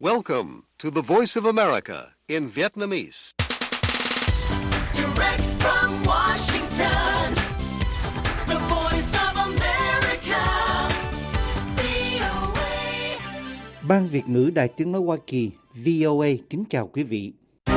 Welcome to the Voice of America in Vietnamese. Direct from Washington, the Voice of America, VOA. Ban Việt ngữ Đài Tiếng nói Hoa Kỳ, VOA kính chào quý vị.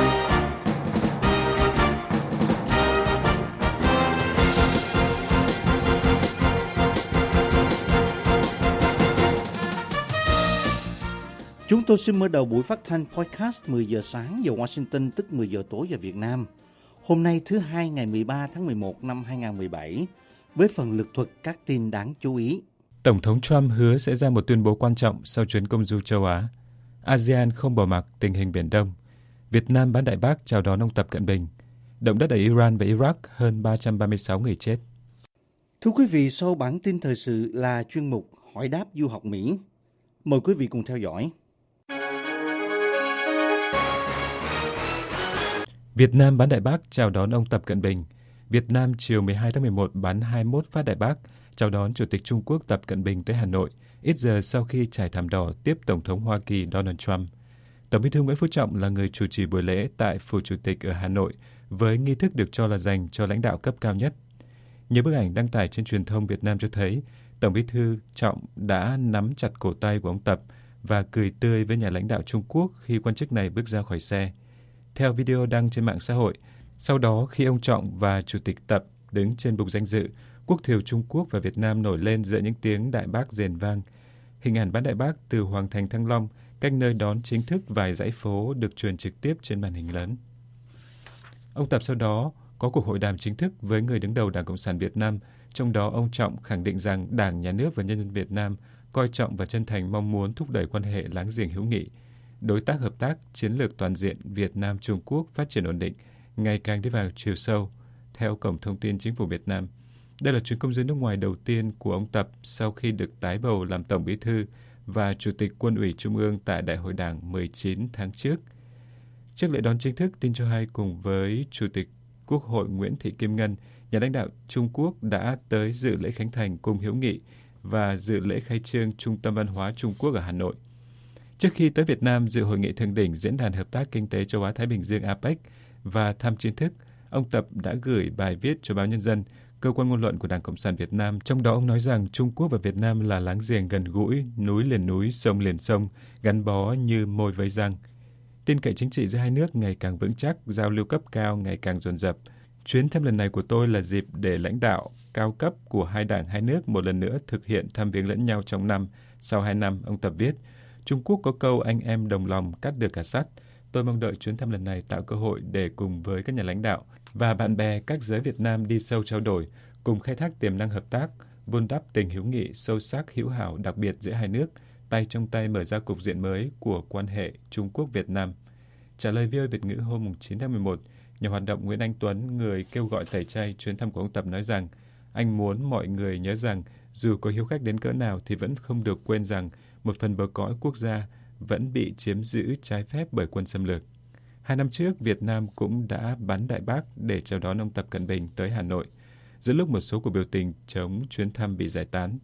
Chúng tôi xin mở đầu buổi phát thanh podcast 10 giờ sáng giờ Washington, tức 10 giờ tối giờ Việt Nam. Hôm nay thứ Hai ngày 13 tháng 11 năm 2017, với phần lược thuật các tin đáng chú ý. Tổng thống Trump hứa sẽ ra một tuyên bố quan trọng sau chuyến công du châu Á. ASEAN không bỏ mặc tình hình Biển Đông. Việt Nam bán Đại Bác chào đón ông Tập Cận Bình. Động đất ở Iran và Iraq, hơn 336 người chết. Thưa quý vị, sau bản tin thời sự là chuyên mục Hỏi đáp du học Mỹ. Mời quý vị cùng theo dõi. Việt Nam bán Đại Bác chào đón ông Tập Cận Bình. Việt Nam chiều 12 tháng 11 bắn 21 phát Đại Bác chào đón Chủ tịch Trung Quốc Tập Cận Bình tới Hà Nội, ít giờ sau khi trải thảm đỏ tiếp Tổng thống Hoa Kỳ Donald Trump. Tổng Bí thư Nguyễn Phú Trọng là người chủ trì buổi lễ tại Phủ Chủ tịch ở Hà Nội, với nghi thức được cho là dành cho lãnh đạo cấp cao nhất. Nhiều bức ảnh đăng tải trên truyền thông Việt Nam cho thấy Tổng Bí thư Trọng đã nắm chặt cổ tay của ông Tập và cười tươi với nhà lãnh đạo Trung Quốc khi quan chức này bước ra khỏi xe. Theo video đăng trên mạng xã hội, sau đó khi ông Trọng và Chủ tịch Tập đứng trên bục danh dự, quốc thiều Trung Quốc và Việt Nam nổi lên giữa những tiếng Đại Bác rền vang. Hình ảnh bán Đại Bác từ Hoàng thành Thăng Long, cách nơi đón chính thức vài dãy phố được truyền trực tiếp trên màn hình lớn. Ông Tập sau đó có cuộc hội đàm chính thức với người đứng đầu Đảng Cộng sản Việt Nam, trong đó ông Trọng khẳng định rằng Đảng, Nhà nước và nhân dân Việt Nam coi trọng và chân thành mong muốn thúc đẩy quan hệ láng giềng hữu nghị, đối tác hợp tác chiến lược toàn diện Việt Nam-Trung Quốc phát triển ổn định, ngày càng đi vào chiều sâu, theo Cổng Thông tin Chính phủ Việt Nam. Đây là chuyến công du nước ngoài đầu tiên của ông Tập sau khi được tái bầu làm Tổng Bí thư và Chủ tịch Quân ủy Trung ương tại Đại hội Đảng 19 tháng trước. Trước lễ đón chính thức, tin cho hay cùng với Chủ tịch Quốc hội Nguyễn Thị Kim Ngân, nhà lãnh đạo Trung Quốc đã tới dự lễ khánh thành Cung hữu nghị và dự lễ khai trương Trung tâm Văn hóa Trung Quốc ở Hà Nội. Trước khi tới Việt Nam dự hội nghị thượng đỉnh Diễn đàn Hợp tác Kinh tế Châu Á-Thái Bình Dương APEC và thăm chính thức, ông Tập đã gửi bài viết cho báo Nhân dân, cơ quan ngôn luận của Đảng Cộng sản Việt Nam. Trong đó ông nói rằng Trung Quốc và Việt Nam là láng giềng gần gũi, núi liền núi, sông liền sông, gắn bó như môi với răng. Tin cậy chính trị giữa hai nước ngày càng vững chắc, giao lưu cấp cao ngày càng dồn dập. Chuyến thăm lần này của tôi là dịp để lãnh đạo cao cấp của hai đảng hai nước một lần nữa thực hiện thăm viếng lẫn nhau trong năm. Sau 2 năm, ông Tập viết, Trung Quốc có câu anh em đồng lòng cắt được cả sắt. Tôi mong đợi chuyến thăm lần này tạo cơ hội để cùng với các nhà lãnh đạo và bạn bè các giới Việt Nam đi sâu trao đổi, cùng khai thác tiềm năng hợp tác, vun đắp tình hữu nghị sâu sắc hữu hảo đặc biệt giữa hai nước, tay trong tay mở ra cục diện mới của quan hệ Trung Quốc-Việt Nam. Trả lời VOA Việt ngữ hôm 9 tháng 11, nhà hoạt động Nguyễn Anh Tuấn, người kêu gọi tẩy chay chuyến thăm của ông Tập nói rằng anh muốn mọi người nhớ rằng dù có hiếu khách đến cỡ nào thì vẫn không được quên rằng một phần bờ cõi quốc gia vẫn bị chiếm giữ trái phép bởi quân xâm lược. 2 năm trước, Việt Nam cũng đã bắn Đại Bác để chào đón ông Tập Cận Bình tới Hà Nội, giữa lúc một số cuộc biểu tình chống chuyến thăm bị giải tán.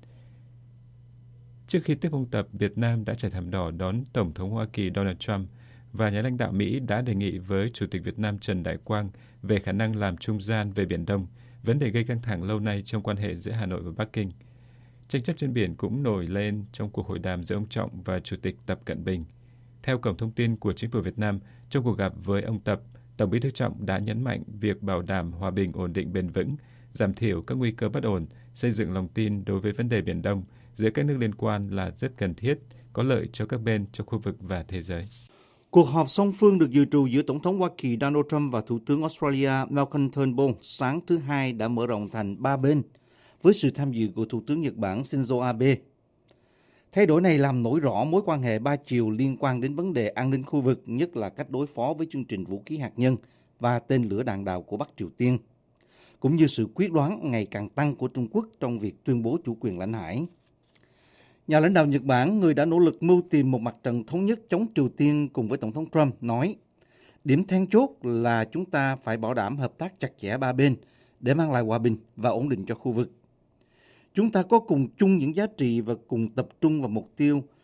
Trước khi tiếp ông Tập, Việt Nam đã trải thảm đỏ đón Tổng thống Hoa Kỳ Donald Trump và nhà lãnh đạo Mỹ đã đề nghị với Chủ tịch Việt Nam Trần Đại Quang về khả năng làm trung gian về Biển Đông, vấn đề gây căng thẳng lâu nay trong quan hệ giữa Hà Nội và Bắc Kinh. Tranh chấp trên biển cũng nổi lên trong cuộc hội đàm giữa ông Trọng và Chủ tịch Tập Cận Bình. Theo Cổng Thông tin của Chính phủ Việt Nam, trong cuộc gặp với ông Tập, Tổng Bí thư Trọng đã nhấn mạnh việc bảo đảm hòa bình ổn định bền vững, giảm thiểu các nguy cơ bất ổn, xây dựng lòng tin đối với vấn đề Biển Đông giữa các nước liên quan là rất cần thiết, có lợi cho các bên trong khu vực và thế giới. Cuộc họp song phương được dự trù giữa Tổng thống Hoa Kỳ Donald Trump và Thủ tướng Australia Malcolm Turnbull sáng thứ Hai đã mở rộng thành 3 bên, với sự tham dự của Thủ tướng Nhật Bản Shinzo Abe. Thay đổi này làm nổi rõ mối quan hệ ba chiều liên quan đến vấn đề an ninh khu vực, nhất là cách đối phó với chương trình vũ khí hạt nhân và tên lửa đạn đạo của Bắc Triều Tiên, cũng như sự quyết đoán ngày càng tăng của Trung Quốc trong việc tuyên bố chủ quyền lãnh hải. Nhà lãnh đạo Nhật Bản, người đã nỗ lực mưu tìm một mặt trận thống nhất chống Triều Tiên cùng với Tổng thống Trump, nói, điểm then chốt là chúng ta phải bảo đảm hợp tác chặt chẽ ba bên để mang lại hòa bình và ổn định cho khu vực. Chúng ta có cùng chung những giá trị và cùng tập trung vào mục tiêu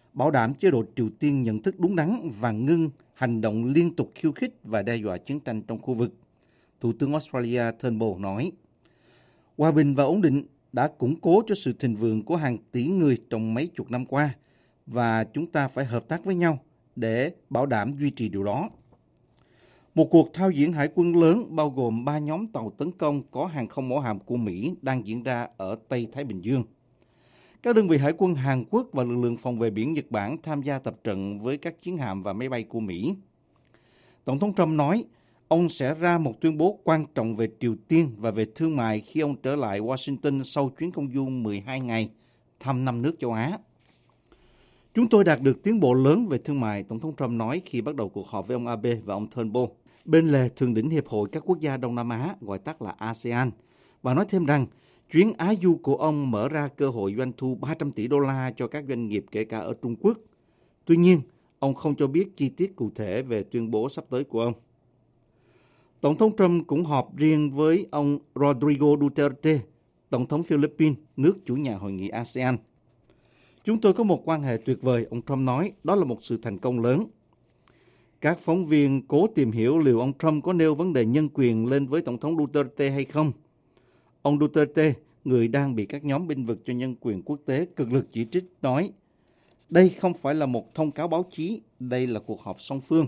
bảo đảm chế độ Triều Tiên nhận thức đúng đắn và ngưng hành động liên tục khiêu khích và đe dọa chiến tranh trong khu vực. Thủ tướng Australia Turnbull nói, hòa bình và ổn định đã củng cố cho sự thịnh vượng của hàng tỷ người trong mấy chục năm qua, và chúng ta phải hợp tác với nhau để bảo đảm duy trì điều đó. Một cuộc thao diễn hải quân lớn bao gồm 3 nhóm tàu tấn công có hàng không mẫu hạm của Mỹ đang diễn ra ở Tây Thái Bình Dương. Các đơn vị hải quân Hàn Quốc và lực lượng phòng vệ biển Nhật Bản tham gia tập trận với các chiến hạm và máy bay của Mỹ. Tổng thống Trump nói ông sẽ ra một tuyên bố quan trọng về Triều Tiên và về thương mại khi ông trở lại Washington sau chuyến công du 12 ngày thăm 5 nước châu Á. Chúng tôi đạt được tiến bộ lớn về thương mại, Tổng thống Trump nói khi bắt đầu cuộc họp với ông Abe và ông Turnbull bên lề thượng đỉnh Hiệp hội các quốc gia Đông Nam Á, gọi tắt là ASEAN, và nói thêm rằng chuyến Á du của ông mở ra cơ hội doanh thu 300 tỷ đô la cho các doanh nghiệp kể cả ở Trung Quốc. Tuy nhiên, ông không cho biết chi tiết cụ thể về tuyên bố sắp tới của ông. Tổng thống Trump cũng họp riêng với ông Rodrigo Duterte, Tổng thống Philippines, nước chủ nhà hội nghị ASEAN. Chúng tôi có một quan hệ tuyệt vời, ông Trump nói, đó là một sự thành công lớn. Các phóng viên cố tìm hiểu liệu ông Trump có nêu vấn đề nhân quyền lên với Tổng thống Duterte hay không. Ông Duterte, người đang bị các nhóm bênh vực cho nhân quyền quốc tế cực lực chỉ trích, nói, đây không phải là một thông cáo báo chí, đây là cuộc họp song phương.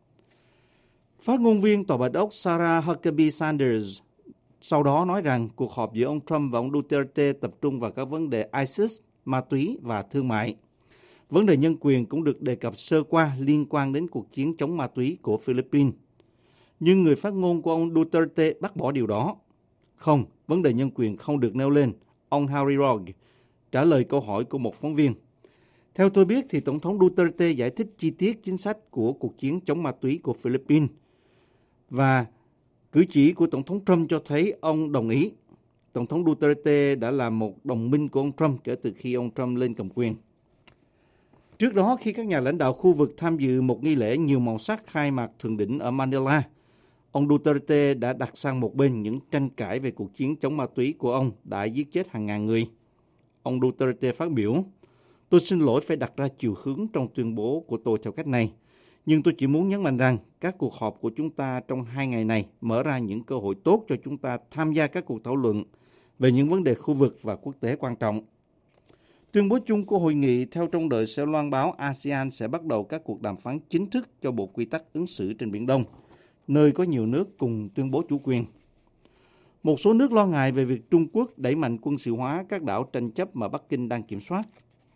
Phát ngôn viên Tòa Bạch Ốc Sarah Huckabee Sanders sau đó nói rằng cuộc họp giữa ông Trump và ông Duterte tập trung vào các vấn đề ISIS, ma túy và thương mại. Vấn đề nhân quyền cũng được đề cập sơ qua liên quan đến cuộc chiến chống ma túy của Philippines. Nhưng người phát ngôn của ông Duterte bác bỏ điều đó. Không, vấn đề nhân quyền không được nêu lên, ông Harry Rogue trả lời câu hỏi của một phóng viên. Theo tôi biết thì Tổng thống Duterte giải thích chi tiết chính sách của cuộc chiến chống ma túy của Philippines. Và cử chỉ của Tổng thống Trump cho thấy ông đồng ý. Tổng thống Duterte đã là một đồng minh của ông Trump kể từ khi ông Trump lên cầm quyền. Trước đó, khi các nhà lãnh đạo khu vực tham dự một nghi lễ nhiều màu sắc khai mạc thượng đỉnh ở Manila, ông Duterte đã đặt sang một bên những tranh cãi về cuộc chiến chống ma túy của ông đã giết chết hàng ngàn người. Ông Duterte phát biểu, tôi xin lỗi phải đặt ra chiều hướng trong tuyên bố của tôi theo cách này, nhưng tôi chỉ muốn nhấn mạnh rằng các cuộc họp của chúng ta trong 2 ngày này mở ra những cơ hội tốt cho chúng ta tham gia các cuộc thảo luận về những vấn đề khu vực và quốc tế quan trọng. Tuyên bố chung của hội nghị theo trông đợi sẽ loan báo ASEAN sẽ bắt đầu các cuộc đàm phán chính thức cho Bộ Quy tắc ứng xử trên Biển Đông, nơi có nhiều nước cùng tuyên bố chủ quyền. Một số nước lo ngại về việc Trung Quốc đẩy mạnh quân sự hóa các đảo tranh chấp mà Bắc Kinh đang kiểm soát.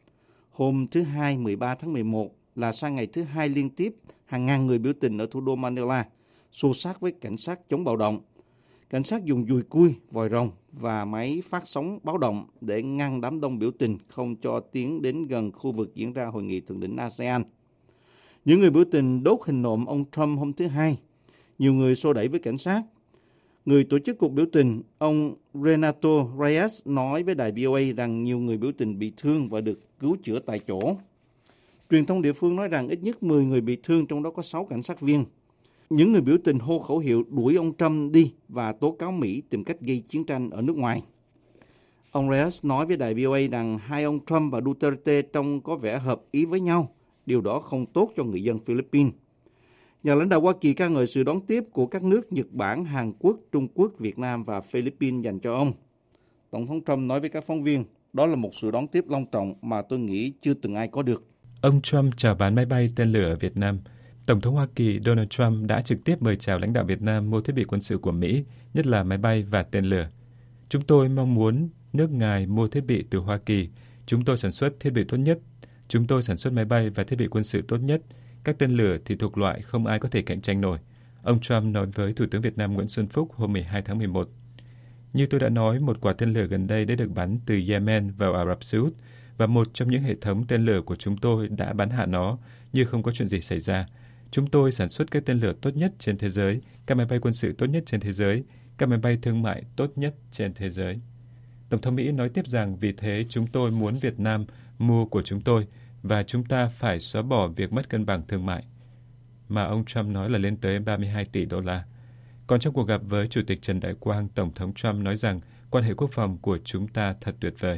Hôm thứ Hai 13 tháng 11 là sang ngày thứ hai liên tiếp, hàng ngàn người biểu tình ở thủ đô Manila xô xát với cảnh sát chống bạo động. Cảnh sát dùng dùi cui, vòi rồng và máy phát sóng báo động để ngăn đám đông biểu tình không cho tiến đến gần khu vực diễn ra hội nghị thượng đỉnh ASEAN. Những người biểu tình đốt hình nộm ông Trump hôm thứ Hai. Nhiều người xô đẩy với cảnh sát. Người tổ chức cuộc biểu tình, ông Renato Reyes nói với đài VOA rằng nhiều người biểu tình bị thương và được cứu chữa tại chỗ. Truyền thông địa phương nói rằng ít nhất 10 người bị thương, trong đó có 6 cảnh sát viên. Những người biểu tình hô khẩu hiệu đuổi ông Trump đi và tố cáo Mỹ tìm cách gây chiến tranh ở nước ngoài. Ông Reyes nói với đài VOA rằng hai ông Trump và Duterte trông có vẻ hợp ý với nhau. Điều đó không tốt cho người dân Philippines. Nhà lãnh đạo Hoa Kỳ ca ngợi sự đón tiếp của các nước Nhật Bản, Hàn Quốc, Trung Quốc, Việt Nam và Philippines dành cho ông. Tổng thống Trump nói với các phóng viên, đó là một sự đón tiếp long trọng mà tôi nghĩ chưa từng ai có được. Ông Trump chào bán máy bay tên lửa ở Việt Nam. Tổng thống Hoa Kỳ Donald Trump đã trực tiếp mời chào lãnh đạo Việt Nam mua thiết bị quân sự của Mỹ, nhất là máy bay và tên lửa. Chúng tôi mong muốn nước ngài mua thiết bị từ Hoa Kỳ. Chúng tôi sản xuất thiết bị tốt nhất. Chúng tôi sản xuất máy bay và thiết bị quân sự tốt nhất. Các tên lửa thì thuộc loại không ai có thể cạnh tranh nổi. Ông Trump nói với Thủ tướng Việt Nam Nguyễn Xuân Phúc hôm 12 tháng 11. Như tôi đã nói, một quả tên lửa gần đây đã được bắn từ Yemen vào Ả Rập Xê Út và một trong những hệ thống tên lửa của chúng tôi đã bắn hạ nó như không có chuyện gì xảy ra. Chúng tôi sản xuất các tên lửa tốt nhất trên thế giới, các máy bay quân sự tốt nhất trên thế giới, các máy bay thương mại tốt nhất trên thế giới. Tổng thống Mỹ nói tiếp rằng vì thế chúng tôi muốn Việt Nam mua của chúng tôi và chúng ta phải xóa bỏ việc mất cân bằng thương mại, mà ông Trump nói là lên tới 32 tỷ đô la. Còn trong cuộc gặp với Chủ tịch Trần Đại Quang, Tổng thống Trump nói rằng quan hệ quốc phòng của chúng ta thật tuyệt vời.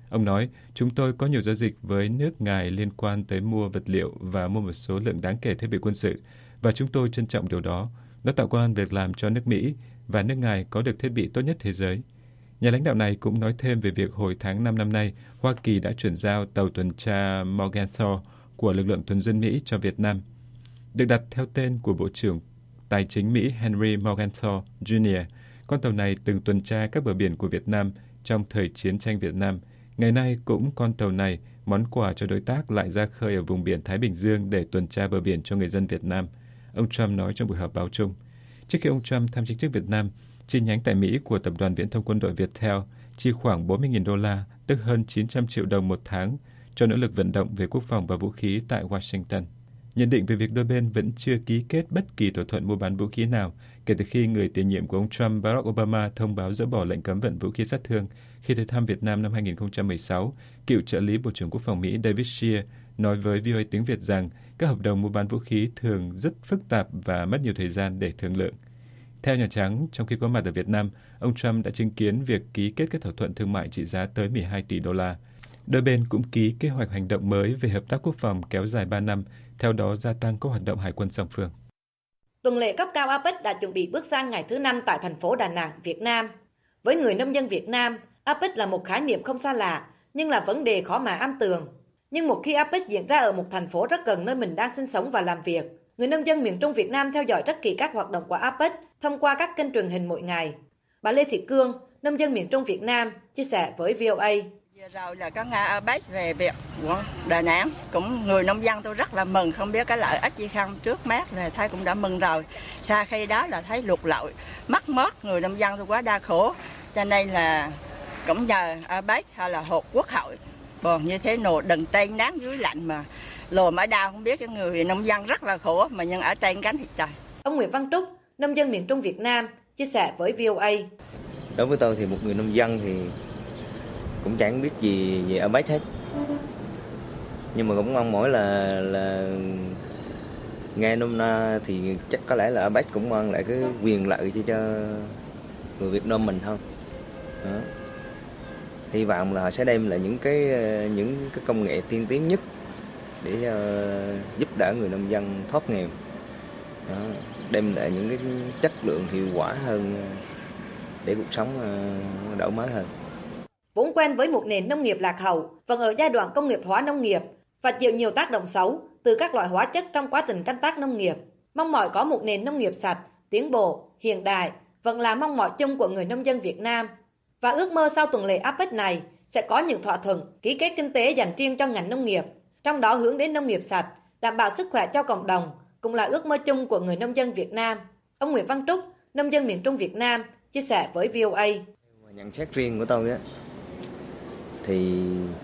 Ông nói, chúng tôi có nhiều giao dịch với nước Ngài liên quan tới mua vật liệu và mua một số lượng đáng kể thiết bị quân sự, và chúng tôi trân trọng điều đó. Nó tạo công ăn việc làm cho nước Mỹ, và nước Ngài có được thiết bị tốt nhất thế giới. Nhà lãnh đạo này cũng nói thêm về việc hồi tháng 5 năm nay, Hoa Kỳ đã chuyển giao tàu tuần tra Morgenthau của lực lượng tuần duyên Mỹ cho Việt Nam. Được đặt theo tên của Bộ trưởng Tài chính Mỹ Henry Morgenthau Jr., con tàu này từng tuần tra các bờ biển của Việt Nam trong thời chiến tranh Việt Nam. Ngày nay cũng con tàu này, món quà cho đối tác, lại ra khơi ở vùng biển Thái Bình Dương để tuần tra bờ biển cho người dân Việt Nam, ông Trump nói trong buổi họp báo chung. Trước khi ông Trump thăm chính thức Việt Nam, chi nhánh tại Mỹ của Tập đoàn Viễn thông Quân đội Viettel chi khoảng 40.000 đô la, tức hơn 900 triệu đồng một tháng, cho nỗ lực vận động về quốc phòng và vũ khí tại Washington. Nhận định về việc đôi bên vẫn chưa ký kết bất kỳ thỏa thuận mua bán vũ khí nào kể từ khi người tiền nhiệm của ông Trump, Barack Obama, thông báo dỡ bỏ lệnh cấm vận vũ khí sát thương khi tới thăm Việt Nam năm 2016, cựu trợ lý Bộ trưởng Quốc phòng Mỹ David Shear nói với VOA tiếng Việt rằng các hợp đồng mua bán vũ khí thường rất phức tạp và mất nhiều thời gian để thương lượng. Theo Nhà Trắng, trong khi có mặt ở Việt Nam, ông Trump đã chứng kiến việc ký kết các thỏa thuận thương mại trị giá tới 12 tỷ đô la. Đôi bên cũng ký kế hoạch hành động mới về hợp tác quốc phòng kéo dài 3 năm, theo đó gia tăng các hoạt động hải quân song phương. Tuần lễ cấp cao APEC đã chuẩn bị bước sang ngày thứ 5 tại thành phố Đà Nẵng, Việt Nam. Với người nông dân Việt Nam, APEC là một khái niệm không xa lạ, nhưng là vấn đề khó mà am tường. Nhưng một khi APEC diễn ra ở một thành phố rất gần nơi mình đang sinh sống và làm việc, người nông dân miền Trung Việt Nam theo dõi rất kỹ các hoạt động của APEC thông qua các kênh truyền hình mỗi ngày. Bà Lê Thị Cương, nông dân miền Trung Việt Nam, chia sẻ với VOA. Vừa rồi là có nghe APEC về việc của Đà Nẵng, cũng người nông dân tôi rất là mừng, không biết cái lợi ích gì không, trước mắt là thấy cũng đã mừng rồi. Sau khi đó là thấy lụt lội, mất mát, người nông dân tôi quá đau khổ, cho nên là cũng nhờ APEC hay là Hội Quốc hội, bọn như thế nổ đừng trên nắng dưới lạnh mà lồm ở đâu không biết, cái người nông dân rất là khổ mà nhưng ở trên cánh thì trời. Ông Nguyễn Văn Trúc, nông dân miền Trung Việt Nam, chia sẻ với VOA. Đối với tôi thì một người nông dân thì cũng chẳng biết gì về APEC hết, nhưng mà cũng mong mỏi là nghe nôm na thì chắc có lẽ là APEC cũng mang lại cái quyền lợi cho người Việt Nam mình thôi. Đó. Hy vọng là họ sẽ đem lại những cái công nghệ tiên tiến nhất để giúp đỡ người nông dân thoát nghèo. Đó. Đem lại những cái chất lượng hiệu quả hơn để cuộc sống đổi mới hơn. Vốn quen với một nền nông nghiệp lạc hậu, vẫn ở giai đoạn công nghiệp hóa nông nghiệp và chịu nhiều tác động xấu từ các loại hóa chất trong quá trình canh tác nông nghiệp. Mong mỏi có một nền nông nghiệp sạch, tiến bộ, hiện đại vẫn là mong mỏi chung của người nông dân Việt Nam. Và ước mơ sau tuần lễ APEC này sẽ có những thỏa thuận, ký kết kinh tế dành riêng cho ngành nông nghiệp, trong đó hướng đến nông nghiệp sạch, đảm bảo sức khỏe cho cộng đồng, cũng là ước mơ chung của người nông dân Việt Nam. Ông Nguyễn Văn Trúc, nông dân miền Trung Việt Nam, chia sẻ với VOA. Nhận xét riêng của tôi á, thì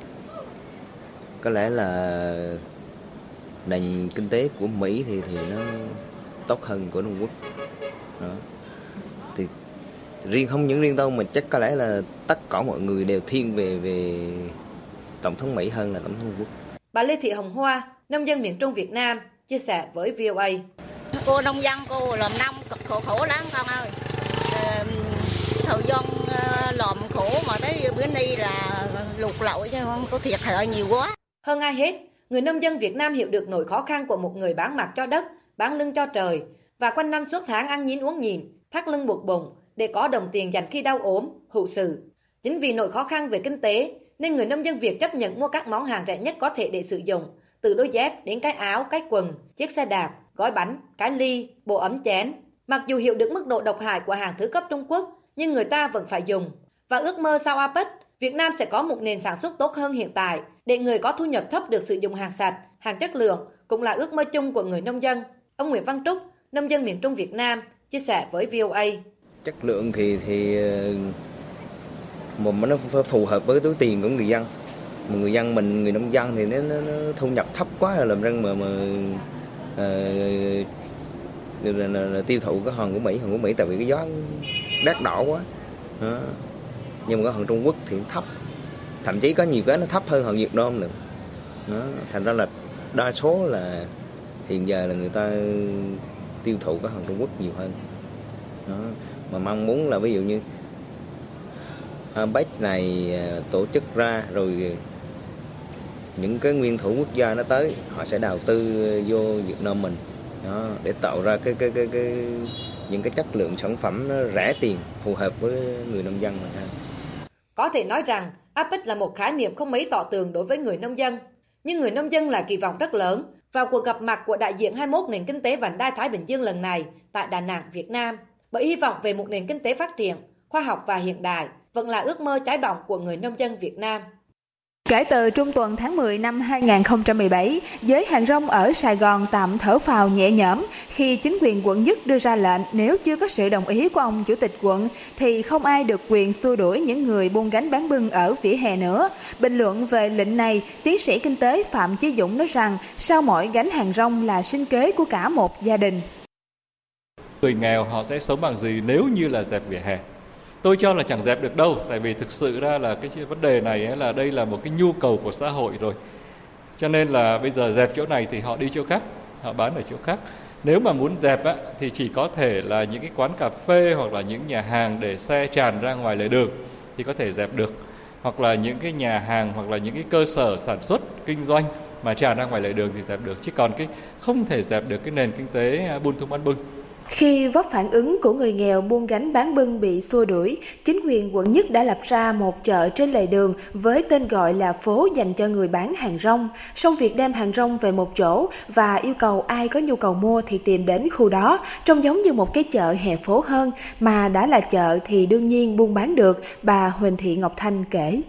có lẽ là nền kinh tế của Mỹ thì nó tốt hơn của Trung Quốc. Đó. Thì không những riêng tôi mà chắc có lẽ là tất cả mọi người đều thiên về Tổng thống Mỹ hơn là Tổng thống Trung Quốc. Bà Lê Thị Hồng Hoa, nông dân miền Trung Việt Nam, chia sẻ với VOA. Cô nông dân, cô làm nông khổ lắm con ơi. Thời gian làm khổ mà tới bữa nay là lụt lội chứ không có thiệt hại nhiều quá. Hơn ai hết, người nông dân Việt Nam hiểu được nỗi khó khăn của một người bán mặt cho đất, bán lưng cho trời và quanh năm suốt tháng ăn nhín uống nhịn, thắt lưng buộc bụng để có đồng tiền dành khi đau ốm, hữu sự. Chính vì nỗi khó khăn về kinh tế nên người nông dân Việt chấp nhận mua các món hàng rẻ nhất có thể để sử dụng, từ đôi dép đến cái áo, cái quần, chiếc xe đạp, gói bánh, cái ly, bộ ấm chén. Mặc dù hiểu được mức độ độc hại của hàng thứ cấp Trung Quốc, nhưng người ta vẫn phải dùng. Và ước mơ sau APEC, Việt Nam sẽ có một nền sản xuất tốt hơn hiện tại, để người có thu nhập thấp được sử dụng hàng sạch, hàng chất lượng, cũng là ước mơ chung của người nông dân. Ông Nguyễn Văn Trúc, nông dân miền Trung Việt Nam, chia sẻ với VOA. Chất lượng thì mà nó phù hợp với túi tiền của người dân. Mà người dân mình, người nông dân thì nó thu nhập thấp quá rồi làm răng là tiêu thụ cái hàng của Mỹ tại vì cái giá đắt đỏ quá. Đó. Nhưng mà cái hàng Trung Quốc thì thấp, thậm chí có nhiều cái nó thấp hơn hàng Việt Nam nữa. Đó. Thành ra là đa số là hiện giờ là người ta tiêu thụ cái hàng Trung Quốc nhiều hơn. Đó. Mà mong muốn là ví dụ như APEC này tổ chức ra rồi những cái nguyên thủ quốc gia nó tới, họ sẽ đầu tư vô Việt Nam mình đó, để tạo ra những cái chất lượng sản phẩm nó rẻ tiền, phù hợp với người nông dân mình. Có thể nói rằng APEC là một khái niệm không mấy tỏ tường đối với người nông dân, nhưng người nông dân là kỳ vọng rất lớn vào cuộc gặp mặt của đại diện 21 nền kinh tế vành đai Thái Bình Dương lần này tại Đà Nẵng, Việt Nam, bởi hy vọng về một nền kinh tế phát triển, khoa học và hiện đại vẫn là ước mơ cháy bỏng của người nông dân Việt Nam. Kể từ trung tuần tháng 10 năm 2017, giới hàng rong ở Sài Gòn tạm thở phào nhẹ nhõm khi chính quyền quận Nhất đưa ra lệnh nếu chưa có sự đồng ý của ông chủ tịch quận thì không ai được quyền xua đuổi những người buôn gánh bán bưng ở vỉa hè nữa. Bình luận về lệnh này, tiến sĩ kinh tế Phạm Chí Dũng nói rằng sau mỗi gánh hàng rong là sinh kế của cả một gia đình. Người nghèo họ sẽ sống bằng gì nếu như là dẹp vỉa hè? Tôi cho là chẳng dẹp được đâu, tại vì thực sự ra là cái vấn đề này ấy, là đây là một cái nhu cầu của xã hội rồi. Cho nên là bây giờ dẹp chỗ này thì họ đi chỗ khác, họ bán ở chỗ khác. Nếu mà muốn dẹp á, thì chỉ có thể là những cái quán cà phê hoặc là những nhà hàng để xe tràn ra ngoài lề đường thì có thể dẹp được. Hoặc là những cái nhà hàng hoặc là những cái cơ sở sản xuất, kinh doanh mà tràn ra ngoài lề đường thì dẹp được. Chứ còn cái không thể dẹp được cái nền kinh tế buôn thung bán bưng. Khi vấp phản ứng của người nghèo buôn gánh bán bưng bị xua đuổi, chính quyền quận Nhất đã lập ra một chợ trên lề đường với tên gọi là phố dành cho người bán hàng rong. Song việc đem hàng rong về một chỗ và yêu cầu ai có nhu cầu mua thì tìm đến khu đó, trông giống như một cái chợ hè phố hơn, mà đã là chợ thì đương nhiên buôn bán được, bà Huỳnh Thị Ngọc Thanh kể.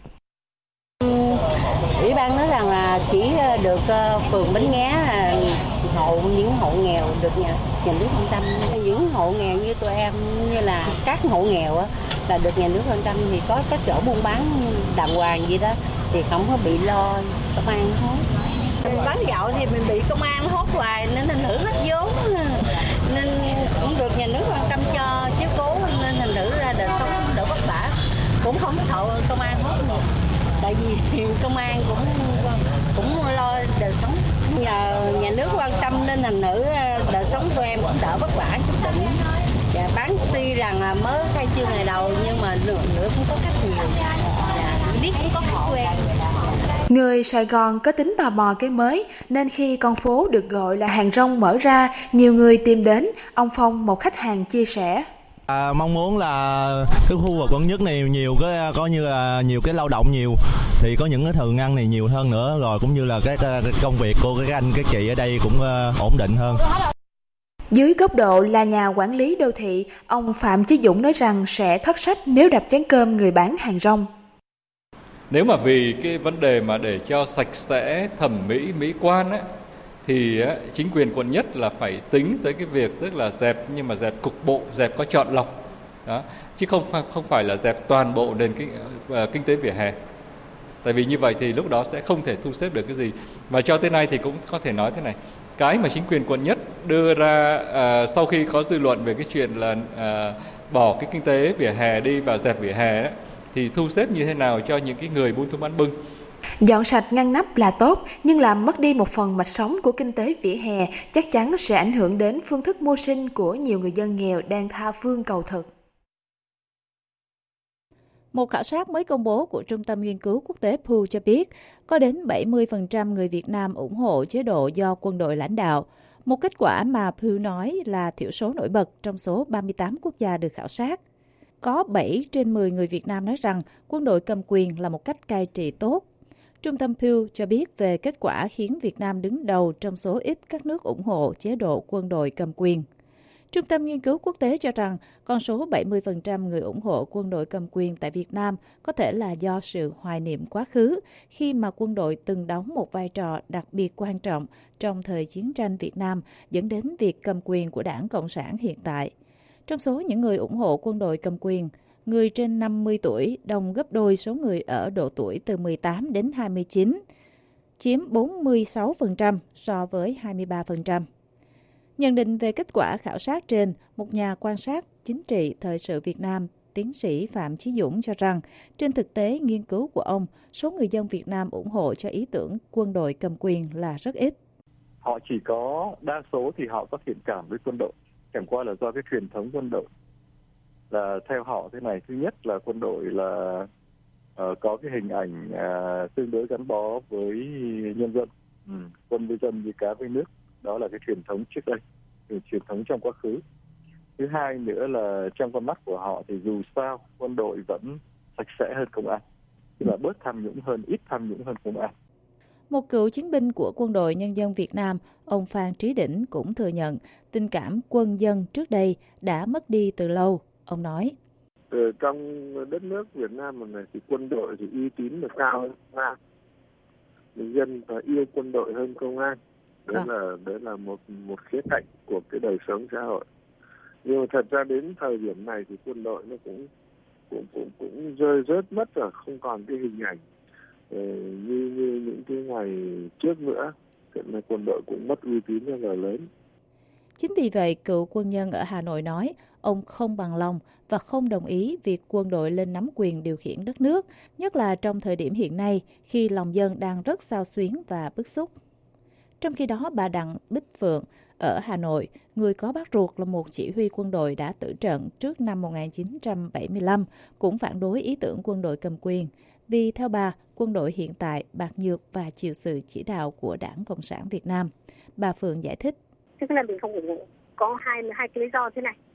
Ủy ban nói rằng là chỉ được phường Bến Nghé những hộ nghèo được nhà nước quan tâm, những hộ nghèo như tụi em như là các hộ nghèo là được nhà nước quan tâm thì có các chỗ buôn bán đàng hoàng gì đó thì không có bị lo công an hốt. Bán gạo thì mình bị công an hốt hoài nên thành thử hết vốn, nên cũng được nhà nước quan tâm cho chiếu cố nên thành thử ra đời sống đỡ vất vả, cũng không sợ công an hốt nữa. Tại vì công an cũng lo đời sống, nhờ nhà nước quan tâm nên thành nữ đời sống của em cũng đỡ vất vả chút đỉnh. Và bán tuy rằng là mới khai trương ngày đầu nhưng mà nữa cũng có khách nhiều, biết cũng có khách quen. Người Sài Gòn có tính tò mò cái mới nên khi con phố được gọi là hàng rong mở ra, nhiều người tìm đến. Ông Phong, một khách hàng chia sẻ. Mong muốn là cái khu vực quận Nhất này nhiều cái coi như là nhiều cái lao động nhiều thì có những cái thường ăn này nhiều hơn nữa, rồi cũng như là cái công việc của các anh các chị ở đây cũng ổn định hơn. Dưới góc độ là nhà quản lý đô thị, ông Phạm Chí Dũng nói rằng sẽ thất sách nếu đập chén cơm người bán hàng rong. Nếu mà vì cái vấn đề mà để cho sạch sẽ, thẩm mỹ, mỹ quan ấy, thì chính quyền quận Nhất là phải tính tới cái việc tức là dẹp, nhưng mà dẹp cục bộ, dẹp có chọn lọc đó, chứ không phải là dẹp toàn bộ nền kinh tế vỉa hè. Tại vì như vậy thì lúc đó sẽ không thể thu xếp được cái gì. Và cho tới nay thì cũng có thể nói thế này, cái mà chính quyền quận Nhất đưa ra sau khi có dư luận về cái chuyện là bỏ cái kinh tế vỉa hè đi và dẹp vỉa hè ấy, thì thu xếp như thế nào cho những cái người buôn thung bán bưng. Dọn sạch ngăn nắp là tốt, nhưng làm mất đi một phần mạch sống của kinh tế vỉa hè chắc chắn sẽ ảnh hưởng đến phương thức mưu sinh của nhiều người dân nghèo đang tha phương cầu thực. Một khảo sát mới công bố của Trung tâm Nghiên cứu Quốc tế Pew cho biết có đến 70% người Việt Nam ủng hộ chế độ do quân đội lãnh đạo, một kết quả mà Pew nói là thiểu số nổi bật trong số 38 quốc gia được khảo sát. Có 7 trên 10 người Việt Nam nói rằng quân đội cầm quyền là một cách cai trị tốt. Trung tâm Pew cho biết về kết quả khiến Việt Nam đứng đầu trong số ít các nước ủng hộ chế độ quân đội cầm quyền. Trung tâm Nghiên cứu Quốc tế cho rằng con số 70% người ủng hộ quân đội cầm quyền tại Việt Nam có thể là do sự hoài niệm quá khứ khi mà quân đội từng đóng một vai trò đặc biệt quan trọng trong thời chiến tranh Việt Nam dẫn đến việc cầm quyền của Đảng Cộng sản hiện tại. Trong số những người ủng hộ quân đội cầm quyền, người trên 50 tuổi đông gấp đôi số người ở độ tuổi từ 18 đến 29, chiếm 46% so với 23%. Nhận định về kết quả khảo sát trên, một nhà quan sát chính trị thời sự Việt Nam, tiến sĩ Phạm Chí Dũng cho rằng, trên thực tế nghiên cứu của ông, số người dân Việt Nam ủng hộ cho ý tưởng quân đội cầm quyền là rất ít. Họ chỉ có đa số thì họ có thiện cảm với quân đội, chẳng qua là do cái truyền thống quân đội. là theo họ thế này. Thứ nhất là quân đội là có cái hình ảnh tương đối gắn bó với nhân dân, quân với dân như cá với nước, đó là cái truyền thống trước đây, truyền thống trong quá khứ. Thứ hai nữa là trong con mắt của họ thì dù sao quân đội vẫn sạch sẽ hơn công an, tức là bớt tham nhũng hơn, ít tham nhũng hơn công an. Một cựu chiến binh của Quân đội Nhân dân Việt Nam, ông Phan Trí Đỉnh cũng thừa nhận tình cảm quân dân trước đây đã mất đi từ lâu. Ông nói: trong đất nước Việt Nam này thì quân đội thì uy tín là cao hơn công an, người dân và yêu quân đội hơn công an. Đấy là một khía cạnh của cái đời sống xã hội. Nhưng mà thật ra đến thời điểm này thì quân đội nó cũng rơi rớt mất rồi, không còn cái hình ảnh như những cái ngày trước nữa. Hiện nay quân đội cũng mất uy tín rất là lớn. Chính vì vậy, cựu quân nhân ở Hà Nội nói ông không bằng lòng và không đồng ý việc quân đội lên nắm quyền điều khiển đất nước, nhất là trong thời điểm hiện nay khi lòng dân đang rất xao xuyến và bức xúc. Trong khi đó, bà Đặng Bích Phượng ở Hà Nội, người có bác ruột là một chỉ huy quân đội đã tử trận trước năm 1975, cũng phản đối ý tưởng quân đội cầm quyền. Vì theo bà, quân đội hiện tại bạc nhược và chịu sự chỉ đạo của Đảng Cộng sản Việt Nam. Bà Phượng giải thích: Tức là mình không ủng hộ. Có hai cái lý do thế này.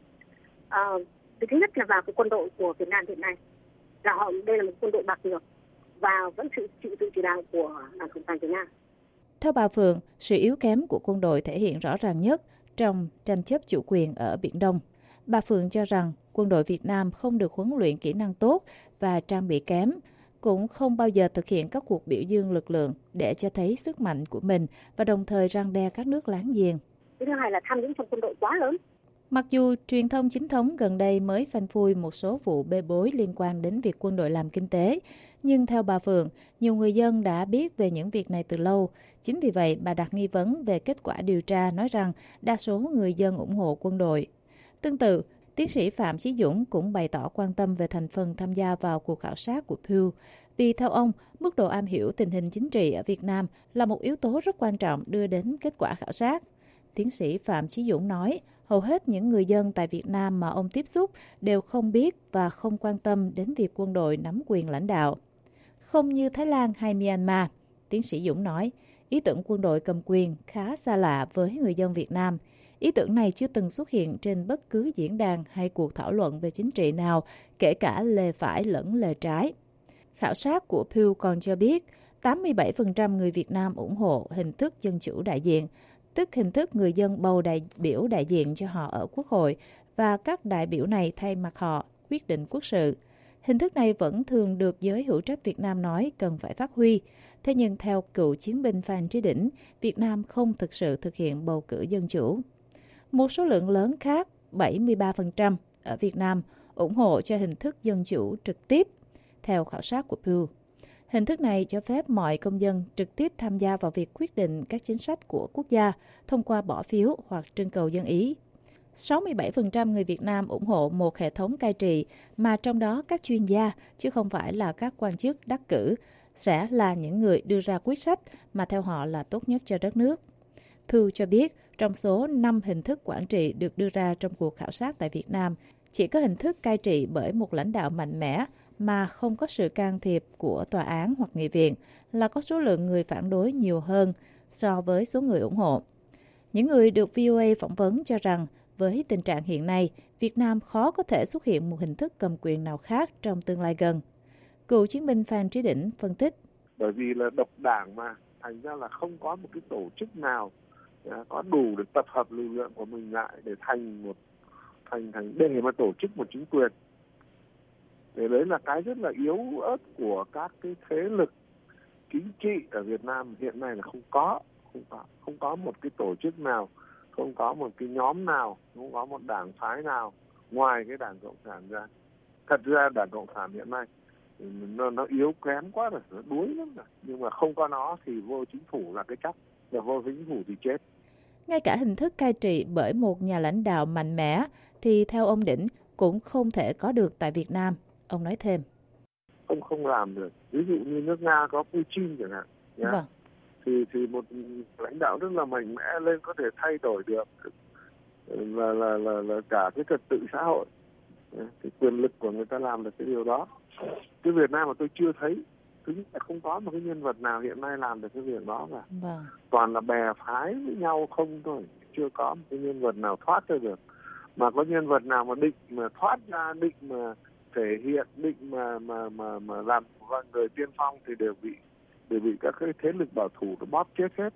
Thứ nhất là vào cái quân đội của Việt Nam hiện nay là đây là một quân đội bạc nhược và vẫn chịu sự chỉ đạo của Đảng Cộng sản Việt Nam. Theo bà Phượng, sự yếu kém của quân đội thể hiện rõ ràng nhất trong tranh chấp chủ quyền ở Biển Đông. Bà Phượng cho rằng quân đội Việt Nam không được huấn luyện kỹ năng tốt và trang bị kém, cũng không bao giờ thực hiện các cuộc biểu dương lực lượng để cho thấy sức mạnh của mình và đồng thời răn đe các nước láng giềng. Thứ hai là tham nhũng trong quân đội quá lớn. Mặc dù truyền thông chính thống gần đây mới phanh phui một số vụ bê bối liên quan đến việc quân đội làm kinh tế, nhưng theo bà Phượng, nhiều người dân đã biết về những việc này từ lâu. Chính vì vậy, bà đặt nghi vấn về kết quả điều tra nói rằng đa số người dân ủng hộ quân đội. Tương tự, tiến sĩ Phạm Chí Dũng cũng bày tỏ quan tâm về thành phần tham gia vào cuộc khảo sát của Pew. Vì theo ông, mức độ am hiểu tình hình chính trị ở Việt Nam là một yếu tố rất quan trọng đưa đến kết quả khảo sát. Tiến sĩ Phạm Chí Dũng nói, hầu hết những người dân tại Việt Nam mà ông tiếp xúc đều không biết và không quan tâm đến việc quân đội nắm quyền lãnh đạo. Không như Thái Lan hay Myanmar, tiến sĩ Dũng nói, ý tưởng quân đội cầm quyền khá xa lạ với người dân Việt Nam. Ý tưởng này chưa từng xuất hiện trên bất cứ diễn đàn hay cuộc thảo luận về chính trị nào, kể cả lề phải lẫn lề trái. Khảo sát của Pew còn cho biết 87% người Việt Nam ủng hộ hình thức dân chủ đại diện, tức hình thức người dân bầu đại biểu đại diện cho họ ở Quốc hội và các đại biểu này thay mặt họ quyết định quốc sự. Hình thức này vẫn thường được giới hữu trách Việt Nam nói cần phải phát huy. Thế nhưng theo cựu chiến binh Phan Trí Đỉnh, Việt Nam không thực sự thực hiện bầu cử dân chủ. Một số lượng lớn khác, 73% ở Việt Nam, ủng hộ cho hình thức dân chủ trực tiếp, theo khảo sát của Pew. Hình thức này cho phép mọi công dân trực tiếp tham gia vào việc quyết định các chính sách của quốc gia thông qua bỏ phiếu hoặc trưng cầu dân ý. 67% người Việt Nam ủng hộ một hệ thống cai trị mà trong đó các chuyên gia, chứ không phải là các quan chức đắc cử, sẽ là những người đưa ra quyết sách mà theo họ là tốt nhất cho đất nước. Pew cho biết trong số 5 hình thức quản trị được đưa ra trong cuộc khảo sát tại Việt Nam, chỉ có hình thức cai trị bởi một lãnh đạo mạnh mẽ mà không có sự can thiệp của tòa án hoặc nghị viện là có số lượng người phản đối nhiều hơn so với số người ủng hộ. Những người được VOA phỏng vấn cho rằng với tình trạng hiện nay, Việt Nam khó có thể xuất hiện một hình thức cầm quyền nào khác trong tương lai gần. Cựu chiến binh Phan Trí Đỉnh phân tích. Bởi vì là độc đảng mà, thành ra là không có một cái tổ chức nào có đủ để tập hợp lực lượng của mình lại để thành để mà tổ chức một chính quyền. Để đấy là cái rất là yếu ớt của các cái thế lực chính trị ở Việt Nam hiện nay là không có một cái tổ chức nào, không có một cái nhóm nào, không có một đảng phái nào ngoài cái Đảng Cộng sản ra. Thật ra Đảng Cộng sản hiện nay nó yếu kém quá rồi, nó đuối lắm rồi. Nhưng mà không có nó thì vô chính phủ là cái chắc, và vô chính phủ thì chết. Ngay cả hình thức cai trị bởi một nhà lãnh đạo mạnh mẽ thì theo ông Đỉnh cũng không thể có được tại Việt Nam. Ông nói thêm. Không làm được. Ví dụ như nước Nga có Putin chẳng hạn. Vâng. Thì một lãnh đạo rất là mạnh mẽ lên có thể thay đổi được là cả cái trật tự xã hội. Cái quyền lực của người ta làm được cái điều đó. Cái Việt Nam mà tôi chưa thấy, thứ nhất là không có một cái nhân vật nào hiện nay làm được cái việc đó cả. Vâng. Toàn là bè phái với nhau không thôi, chưa có một cái nhân vật nào thoát ra được. Mà có nhân vật nào mà định mà thoát ra, định mà thể hiện, định mà làm người tiên phong thì đều bị các cái thế lực bảo thủ nó bóp chết hết.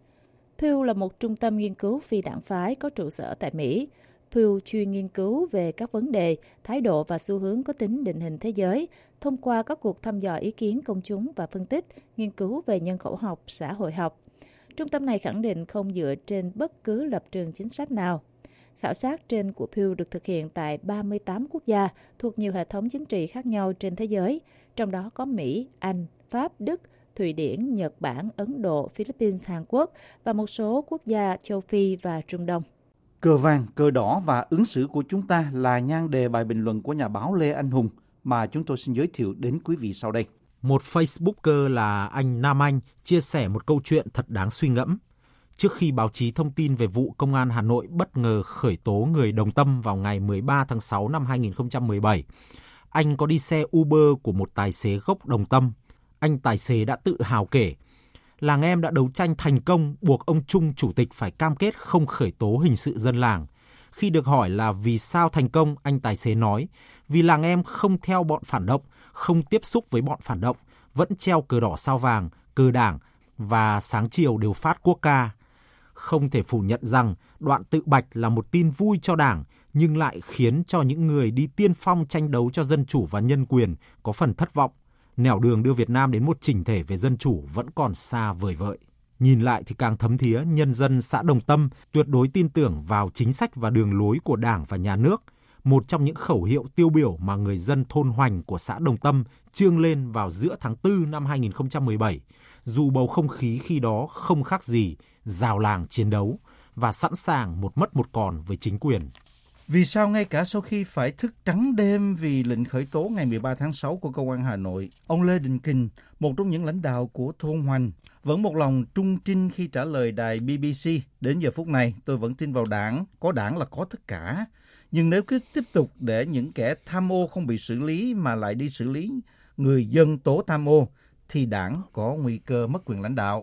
Pew là một trung tâm nghiên cứu phi đảng phái có trụ sở tại Mỹ. Pew chuyên nghiên cứu về các vấn đề, thái độ và xu hướng có tính định hình thế giới thông qua các cuộc thăm dò ý kiến công chúng và phân tích, nghiên cứu về nhân khẩu học, xã hội học. Trung tâm này khẳng định không dựa trên bất cứ lập trường chính sách nào. Khảo sát trên của Pew được thực hiện tại 38 quốc gia thuộc nhiều hệ thống chính trị khác nhau trên thế giới, trong đó có Mỹ, Anh, Pháp, Đức, Thụy Điển, Nhật Bản, Ấn Độ, Philippines, Hàn Quốc và một số quốc gia châu Phi và Trung Đông. Cờ vàng, cờ đỏ và ứng xử của chúng ta là nhan đề bài bình luận của nhà báo Lê Anh Hùng mà chúng tôi xin giới thiệu đến quý vị sau đây. Một Facebooker là anh Nam Anh chia sẻ một câu chuyện thật đáng suy ngẫm. Trước khi báo chí thông tin về vụ Công an Hà Nội bất ngờ khởi tố người đồng tâm vào ngày 13 tháng 6 năm 2017, anh có đi xe Uber của một tài xế gốc Đồng Tâm. Anh tài xế đã tự hào kể, làng em đã đấu tranh thành công buộc ông Trung chủ tịch phải cam kết không khởi tố hình sự dân làng. Khi được hỏi là vì sao thành công, anh tài xế nói, vì làng em không theo bọn phản động, không tiếp xúc với bọn phản động, vẫn treo cờ đỏ sao vàng, cờ đảng và sáng chiều đều phát quốc ca. Không thể phủ nhận rằng đoạn tự bạch là một tin vui cho Đảng, nhưng lại khiến cho những người đi tiên phong tranh đấu cho dân chủ và nhân quyền có phần thất vọng. Nẻo đường đưa Việt Nam đến một chỉnh thể về dân chủ vẫn còn xa vời vợi. Nhìn lại thì càng thấm thía nhân dân xã Đồng Tâm tuyệt đối tin tưởng vào chính sách và đường lối của Đảng và Nhà nước. Một trong những khẩu hiệu tiêu biểu mà người dân thôn Hoành của xã Đồng Tâm trương lên vào giữa tháng 4 năm 2017, dù bầu không khí khi đó không khác gì rào làng chiến đấu và sẵn sàng một mất một còn với chính quyền. Vì sao ngay cả sau khi phải thức trắng đêm vì lệnh khởi tố ngày 13 tháng 6 của Công an Hà Nội, ông Lê Đình Kình, một trong những lãnh đạo của thôn Hoành, vẫn một lòng trung trinh khi trả lời đài BBC. Đến giờ phút này, tôi vẫn tin vào Đảng, có Đảng là có tất cả. Nhưng nếu cứ tiếp tục để những kẻ tham ô không bị xử lý mà lại đi xử lý người dân tố tham ô, thì Đảng có nguy cơ mất quyền lãnh đạo.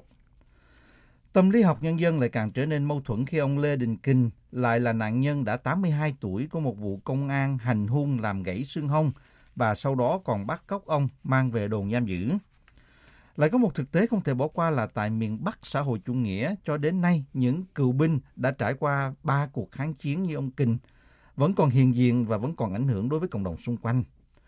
Tâm lý học nhân dân lại càng trở nên mâu thuẫn khi ông Lê Đình Kình lại là nạn nhân đã 82 tuổi của một vụ công an hành hung làm gãy xương hông và sau đó còn bắt cóc ông mang về đồn giam giữ. Lại có một thực tế không thể bỏ qua là tại miền Bắc xã hội chủ nghĩa cho đến nay những cựu binh đã trải qua 3 cuộc kháng chiến như ông Kình vẫn còn hiện diện và vẫn còn ảnh hưởng đối với cộng đồng xung quanh.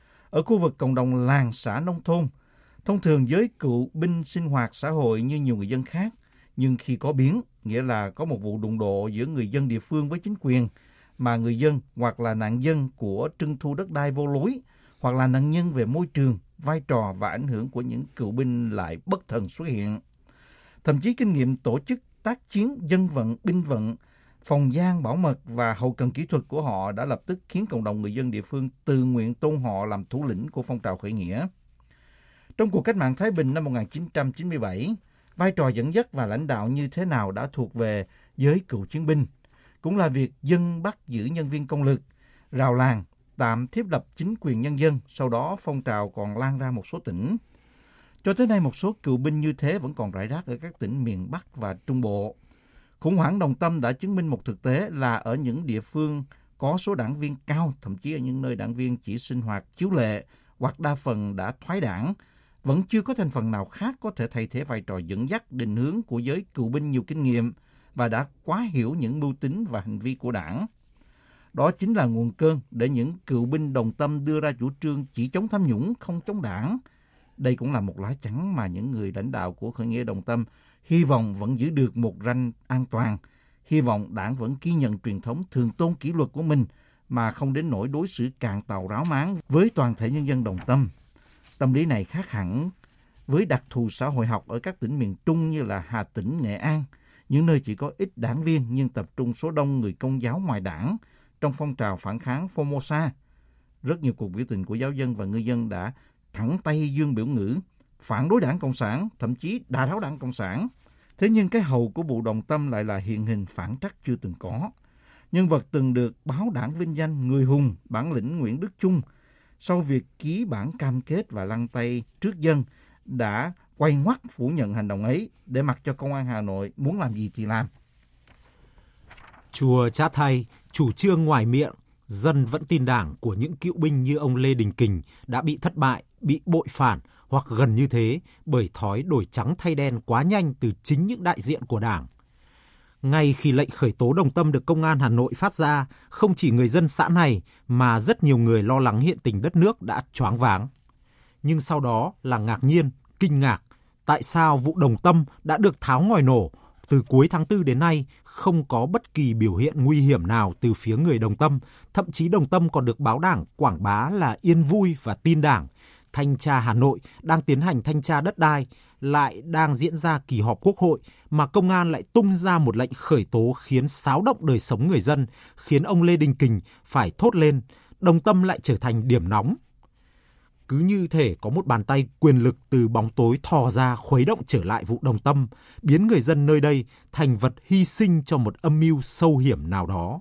Ở khu vực cộng đồng làng, xã, nông thôn, thông thường giới cựu binh sinh hoạt xã hội như nhiều người dân khác, nhưng khi có biến, nghĩa là có một vụ đụng độ giữa người dân địa phương với chính quyền, mà người dân hoặc là nạn dân của trưng thu đất đai vô lối, hoặc là nạn nhân về môi trường, vai trò và ảnh hưởng của những cựu binh lại bất thần xuất hiện. Thậm chí kinh nghiệm tổ chức tác chiến dân vận, binh vận, phòng gian, bảo mật và hậu cần kỹ thuật của họ đã lập tức khiến cộng đồng người dân địa phương tự nguyện tôn họ làm thủ lĩnh của phong trào khởi nghĩa. Trong cuộc cách mạng Thái Bình năm 1997, vai trò dẫn dắt và lãnh đạo như thế nào đã thuộc về giới cựu chiến binh, cũng là việc dân bắt giữ nhân viên công lực, rào làng, tạm thiết lập chính quyền nhân dân, sau đó phong trào còn lan ra một số tỉnh. Cho tới nay, một số cựu binh như thế vẫn còn rải rác ở các tỉnh miền Bắc và Trung Bộ. Khủng hoảng Đồng Tâm đã chứng minh một thực tế là ở những địa phương có số đảng viên cao, thậm chí ở những nơi đảng viên chỉ sinh hoạt chiếu lệ hoặc đa phần đã thoái đảng, vẫn chưa có thành phần nào khác có thể thay thế vai trò dẫn dắt định hướng của giới cựu binh nhiều kinh nghiệm và đã quá hiểu những mưu tính và hành vi của Đảng. Đó chính là nguồn cơn để những cựu binh Đồng Tâm đưa ra chủ trương chỉ chống tham nhũng, không chống Đảng. Đây cũng là một lá chắn mà những người lãnh đạo của khởi nghĩa Đồng Tâm hy vọng vẫn giữ được một ranh an toàn, hy vọng Đảng vẫn ghi nhận truyền thống thường tôn kỷ luật của mình mà không đến nỗi đối xử càn tàu ráo máng với toàn thể nhân dân Đồng Tâm. Tâm lý này khác hẳn với đặc thù xã hội học ở các tỉnh miền Trung như là Hà Tĩnh, Nghệ An, những nơi chỉ có ít đảng viên nhưng tập trung số đông người Công giáo ngoài Đảng trong phong trào phản kháng Formosa. Rất nhiều cuộc biểu tình của giáo dân và ngư dân đã thẳng tay dương biểu ngữ, phản đối Đảng Cộng sản, thậm chí đà tháo Đảng Cộng sản. Thế nhưng cái hậu của vụ Đồng Tâm lại là hiện hình phản trắc chưa từng có. nhân vật từng được báo đảng vinh danh người hùng bản lĩnh Nguyễn Đức Chung, sau việc ký bản cam kết và lăn tay trước dân, đã quay ngoắt phủ nhận hành động ấy để mặc cho công an Hà Nội muốn làm gì thì làm. Chùa chát thay, chủ trương ngoài miệng, dân vẫn tin Đảng của những cựu binh như ông Lê Đình Kình đã bị thất bại, bị bội phản hoặc gần như thế bởi thói đổi trắng thay đen quá nhanh từ chính những đại diện của Đảng. Ngay khi lệnh khởi tố Đồng Tâm được Công an Hà Nội phát ra, không chỉ người dân xã này mà rất nhiều người lo lắng hiện tình đất nước đã choáng váng. Nhưng sau đó là ngạc nhiên, kinh ngạc, tại sao vụ Đồng Tâm đã được tháo ngòi nổ từ cuối tháng 4 đến nay không có bất kỳ biểu hiện nguy hiểm nào từ phía người Đồng Tâm, thậm chí Đồng Tâm còn được báo Đảng quảng bá là yên vui và tin Đảng. Thanh tra Hà Nội đang tiến hành thanh tra đất đai, lại đang diễn ra kỳ họp Quốc hội mà công an lại tung ra một lệnh khởi tố khiến xáo động đời sống người dân, khiến ông Lê Đình Kình phải thốt lên, Đồng Tâm lại trở thành điểm nóng. Cứ như thể có một bàn tay quyền lực từ bóng tối thò ra khuấy động trở lại vụ Đồng Tâm, biến người dân nơi đây thành vật hy sinh cho một âm mưu sâu hiểm nào đó.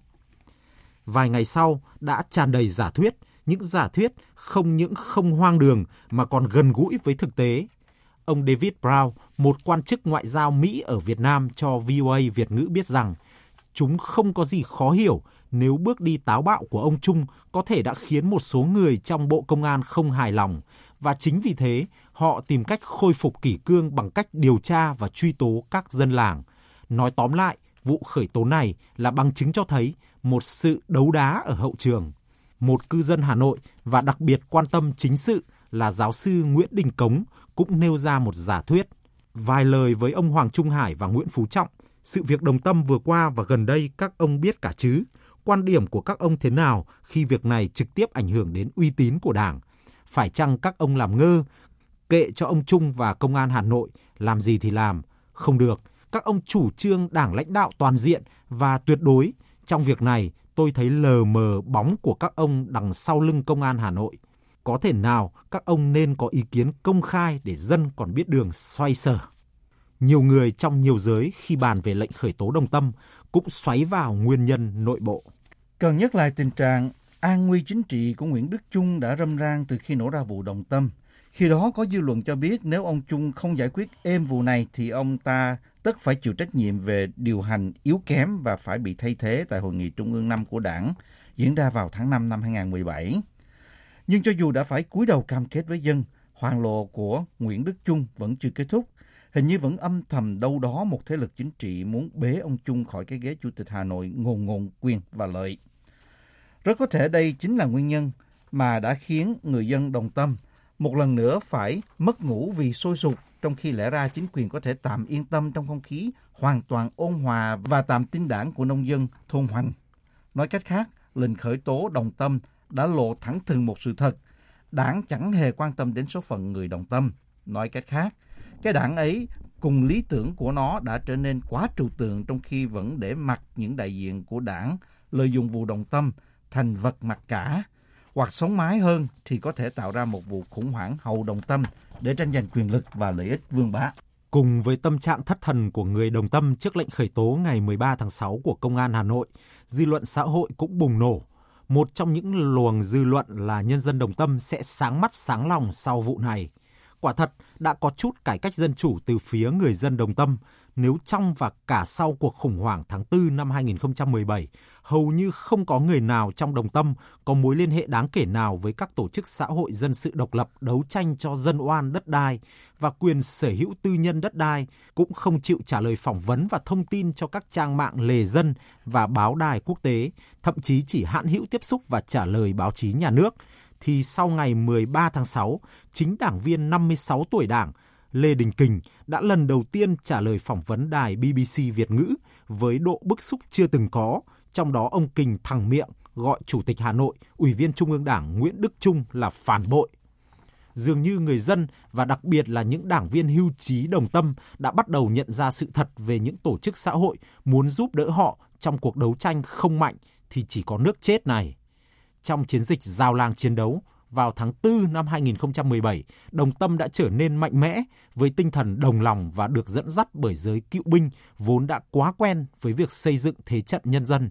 Vài ngày sau đã tràn đầy giả thuyết, những giả thuyết không những không hoang đường mà còn gần gũi với thực tế. Ông David Brown, một quan chức ngoại giao Mỹ ở Việt Nam cho VOA Việt ngữ biết rằng chúng không có gì khó hiểu nếu bước đi táo bạo của ông Chung có thể đã khiến một số người trong Bộ Công an không hài lòng, và chính vì thế họ tìm cách khôi phục kỷ cương bằng cách điều tra và truy tố các dân làng. Nói tóm lại, vụ khởi tố này là bằng chứng cho thấy một sự đấu đá ở hậu trường. Một cư dân Hà Nội và đặc biệt quan tâm chính sự là giáo sư Nguyễn Đình Cống cũng nêu ra một giả thuyết. Vài lời với ông Hoàng Trung Hải và Nguyễn Phú Trọng, sự việc Đồng Tâm vừa qua và gần đây các ông biết cả chứ. Quan điểm của các ông thế nào khi việc này trực tiếp ảnh hưởng đến uy tín của Đảng? Phải chăng các ông làm ngơ, kệ cho ông Chung và Công an Hà Nội làm gì thì làm? Không được, các ông chủ trương Đảng lãnh đạo toàn diện và tuyệt đối. Trong việc này, tôi thấy lờ mờ bóng của các ông đằng sau lưng Công an Hà Nội. Có thể nào các ông nên có ý kiến công khai để dân còn biết đường xoay sở. Nhiều người trong nhiều giới khi bàn về lệnh khởi tố Đồng Tâm cũng xoáy vào nguyên nhân nội bộ. Cần nhắc lại tình trạng an nguy chính trị của Nguyễn Đức Chung đã râm ran từ khi nổ ra vụ Đồng Tâm. Khi đó có dư luận cho biết nếu ông Chung không giải quyết êm vụ này thì ông ta tất phải chịu trách nhiệm về điều hành yếu kém và phải bị thay thế tại Hội nghị Trung ương 5 của Đảng diễn ra vào tháng 5 năm 2017. Nhưng cho dù đã phải cúi đầu cam kết với dân, hoang lộ của Nguyễn Đức Chung vẫn chưa kết thúc. Hình như vẫn âm thầm đâu đó một thế lực chính trị muốn bế ông Chung khỏi cái ghế Chủ tịch Hà Nội ngồn quyền và lợi. Rất có thể đây chính là nguyên nhân mà đã khiến người dân Đồng Tâm một lần nữa phải mất ngủ vì sôi sục, trong khi lẽ ra chính quyền có thể tạm yên tâm trong không khí hoàn toàn ôn hòa và tạm tin Đảng của nông dân thôn Hoành. Nói cách khác, lệnh khởi tố Đồng Tâm đã lộ thẳng thừng một sự thật. Đảng chẳng hề quan tâm đến số phận người Đồng Tâm. Nói cách khác, cái Đảng ấy cùng lý tưởng của nó đã trở nên quá trừu tượng trong khi vẫn để mặc những đại diện của Đảng lợi dụng vụ Đồng Tâm thành vật mặc cả, hoặc sống mái hơn thì có thể tạo ra một vụ khủng hoảng hậu Đồng Tâm để tranh giành quyền lực và lợi ích vương bá. Cùng với tâm trạng thất thần của người Đồng Tâm trước lệnh khởi tố ngày 13 tháng 6 của Công an Hà Nội, dư luận xã hội cũng bùng nổ. Một trong những luồng dư luận là nhân dân Đồng Tâm sẽ sáng mắt sáng lòng sau vụ này. Quả thật đã có chút cải cách dân chủ từ phía người dân Đồng Tâm, nếu trong và cả sau cuộc khủng hoảng tháng 4 năm 2017, hầu như không có người nào trong Đồng Tâm có mối liên hệ đáng kể nào với các tổ chức xã hội dân sự độc lập đấu tranh cho dân oan đất đai và quyền sở hữu tư nhân đất đai, cũng không chịu trả lời phỏng vấn và thông tin cho các trang mạng lề dân và báo đài quốc tế, thậm chí chỉ hạn hữu tiếp xúc và trả lời báo chí nhà nước, thì sau ngày 13 tháng 6, chính đảng viên 56 tuổi Đảng Lê Đình Kình đã lần đầu tiên trả lời phỏng vấn đài BBC Việt ngữ với độ bức xúc chưa từng có, trong đó ông Kình thẳng miệng gọi Chủ tịch Hà Nội, Ủy viên Trung ương Đảng Nguyễn Đức Chung là phản bội. Dường như người dân và đặc biệt là những đảng viên hưu trí Đồng Tâm đã bắt đầu nhận ra sự thật về những tổ chức xã hội muốn giúp đỡ họ trong cuộc đấu tranh không mạnh thì chỉ có nước chết này. Trong chiến dịch Giao Lang chiến đấu, vào tháng 4 năm 2017, Đồng Tâm đã trở nên mạnh mẽ với tinh thần đồng lòng và được dẫn dắt bởi giới cựu binh vốn đã quá quen với việc xây dựng thế trận nhân dân.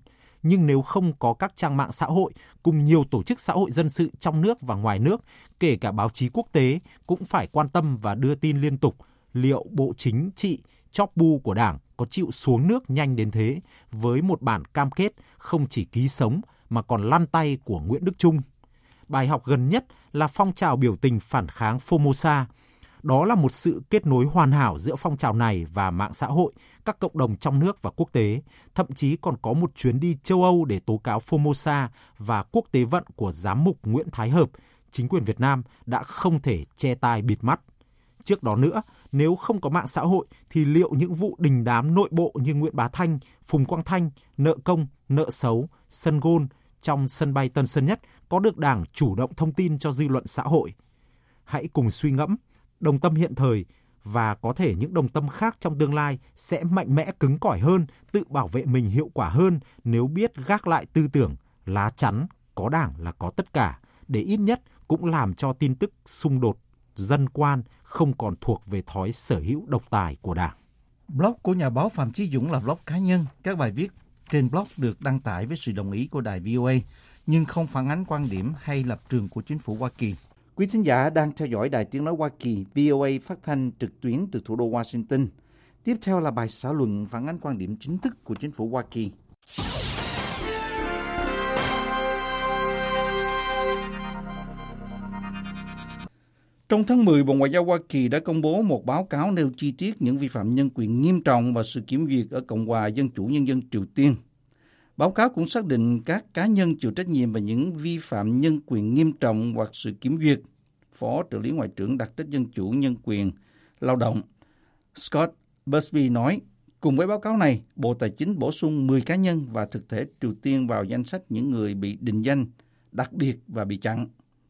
nhưng nếu không có các trang mạng xã hội cùng nhiều tổ chức xã hội dân sự trong nước và ngoài nước, kể cả báo chí quốc tế cũng phải quan tâm và đưa tin liên tục liệu Bộ Chính trị chóp bu của Đảng có chịu xuống nước nhanh đến thế với một bản cam kết không chỉ ký sống mà còn lăn tay của Nguyễn Đức Chung. Bài học gần nhất là phong trào biểu tình phản kháng Formosa. Đó là một sự kết nối hoàn hảo giữa phong trào này và mạng xã hội, các cộng đồng trong nước và quốc tế, thậm chí còn có một chuyến đi châu Âu để tố cáo Formosa và quốc tế vận của giám mục Nguyễn Thái Hợp. Chính quyền Việt Nam đã không thể che tai bịt mắt. Trước đó nữa, nếu không có mạng xã hội thì liệu những vụ đình đám nội bộ như Nguyễn Bá Thanh, Phùng Quang Thanh, nợ công, nợ xấu, sân gôn trong sân bay Tân Sơn Nhất có được Đảng chủ động thông tin cho dư luận xã hội? Hãy cùng suy ngẫm, đồng tâm hiện thời và có thể những đồng tâm khác trong tương lai sẽ mạnh mẽ cứng cỏi hơn, tự bảo vệ mình hiệu quả hơn nếu biết gác lại tư tưởng lá chắn, có Đảng là có tất cả, để ít nhất cũng làm cho tin tức xung đột dân quan không còn thuộc về thói sở hữu độc tài của Đảng. Blog của nhà báo Phạm Chí Dũng là blog cá nhân. Các bài viết trên blog được đăng tải với sự đồng ý của đài VOA, nhưng không phản ánh quan điểm hay lập trường của chính phủ Hoa Kỳ. Quý thính giả đang theo dõi Đài Tiếng Nói Hoa Kỳ VOA phát thanh trực tuyến từ thủ đô Washington. Tiếp theo là bài xã luận phản ánh quan điểm chính thức của chính phủ Hoa Kỳ. Trong tháng 10, Bộ Ngoại giao Hoa Kỳ đã công bố một báo cáo nêu chi tiết những vi phạm nhân quyền nghiêm trọng và sự kiểm duyệt ở Cộng hòa Dân chủ Nhân dân Triều Tiên. Báo cáo cũng xác định các cá nhân chịu trách nhiệm về những vi phạm nhân quyền nghiêm trọng hoặc sự kiểm duyệt. Phó trợ lý Ngoại trưởng đặc trách Dân chủ Nhân quyền Lao động Scott Busby nói, cùng với báo cáo này, Bộ Tài chính bổ sung 10 cá nhân và thực thể Triều Tiên vào danh sách những người bị định danh, đặc biệt và bị chặn.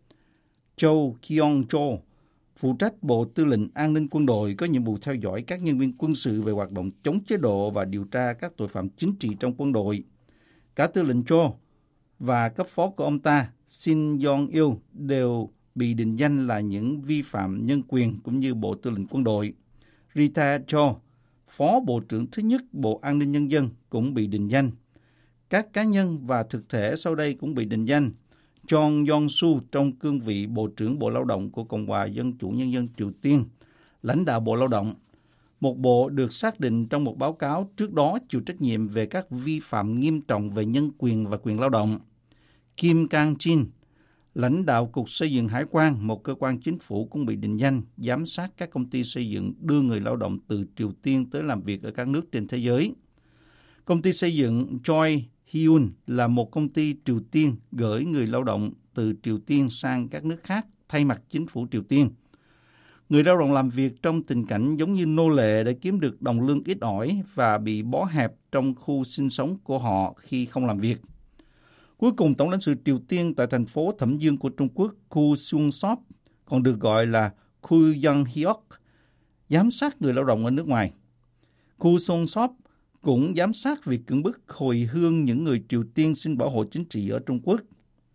Cho Kyung-cho, phụ trách Bộ Tư lệnh An ninh Quân đội, có nhiệm vụ theo dõi các nhân viên quân sự về hoạt động chống chế độ và điều tra các tội phạm chính trị trong quân đội. Cả Tư lệnh Cho và cấp phó của ông ta, Shin Yong-il, đều bị định danh là những vi phạm nhân quyền cũng như Bộ Tư lệnh Quân đội. Rita Cho, Phó Bộ trưởng thứ nhất Bộ An ninh Nhân dân, cũng bị định danh. Các cá nhân và thực thể sau đây cũng bị định danh. Chong Yong-su trong cương vị Bộ trưởng Bộ Lao động của Cộng hòa Dân chủ Nhân dân Triều Tiên, lãnh đạo Bộ Lao động, một bộ được xác định trong một báo cáo trước đó chịu trách nhiệm về các vi phạm nghiêm trọng về nhân quyền và quyền lao động. Kim Kang-jin, lãnh đạo Cục Xây dựng Hải quan, một cơ quan chính phủ cũng bị định danh, giám sát các công ty xây dựng đưa người lao động từ Triều Tiên tới làm việc ở các nước trên thế giới. Công ty xây dựng Choi Hyun là một công ty Triều Tiên gửi người lao động từ Triều Tiên sang các nước khác thay mặt chính phủ Triều Tiên. Người lao động làm việc trong tình cảnh giống như nô lệ để kiếm được đồng lương ít ỏi và bị bó hẹp trong khu sinh sống của họ khi không làm việc. Cuối cùng, Tổng lãnh sự Triều Tiên tại thành phố Thẩm Dương của Trung Quốc, Khu Sung Sop, còn được gọi là Khu Young Hyok, giám sát người lao động ở nước ngoài. Khu Sung Sop cũng giám sát việc cưỡng bức hồi hương những người Triều Tiên xin bảo hộ chính trị ở Trung Quốc.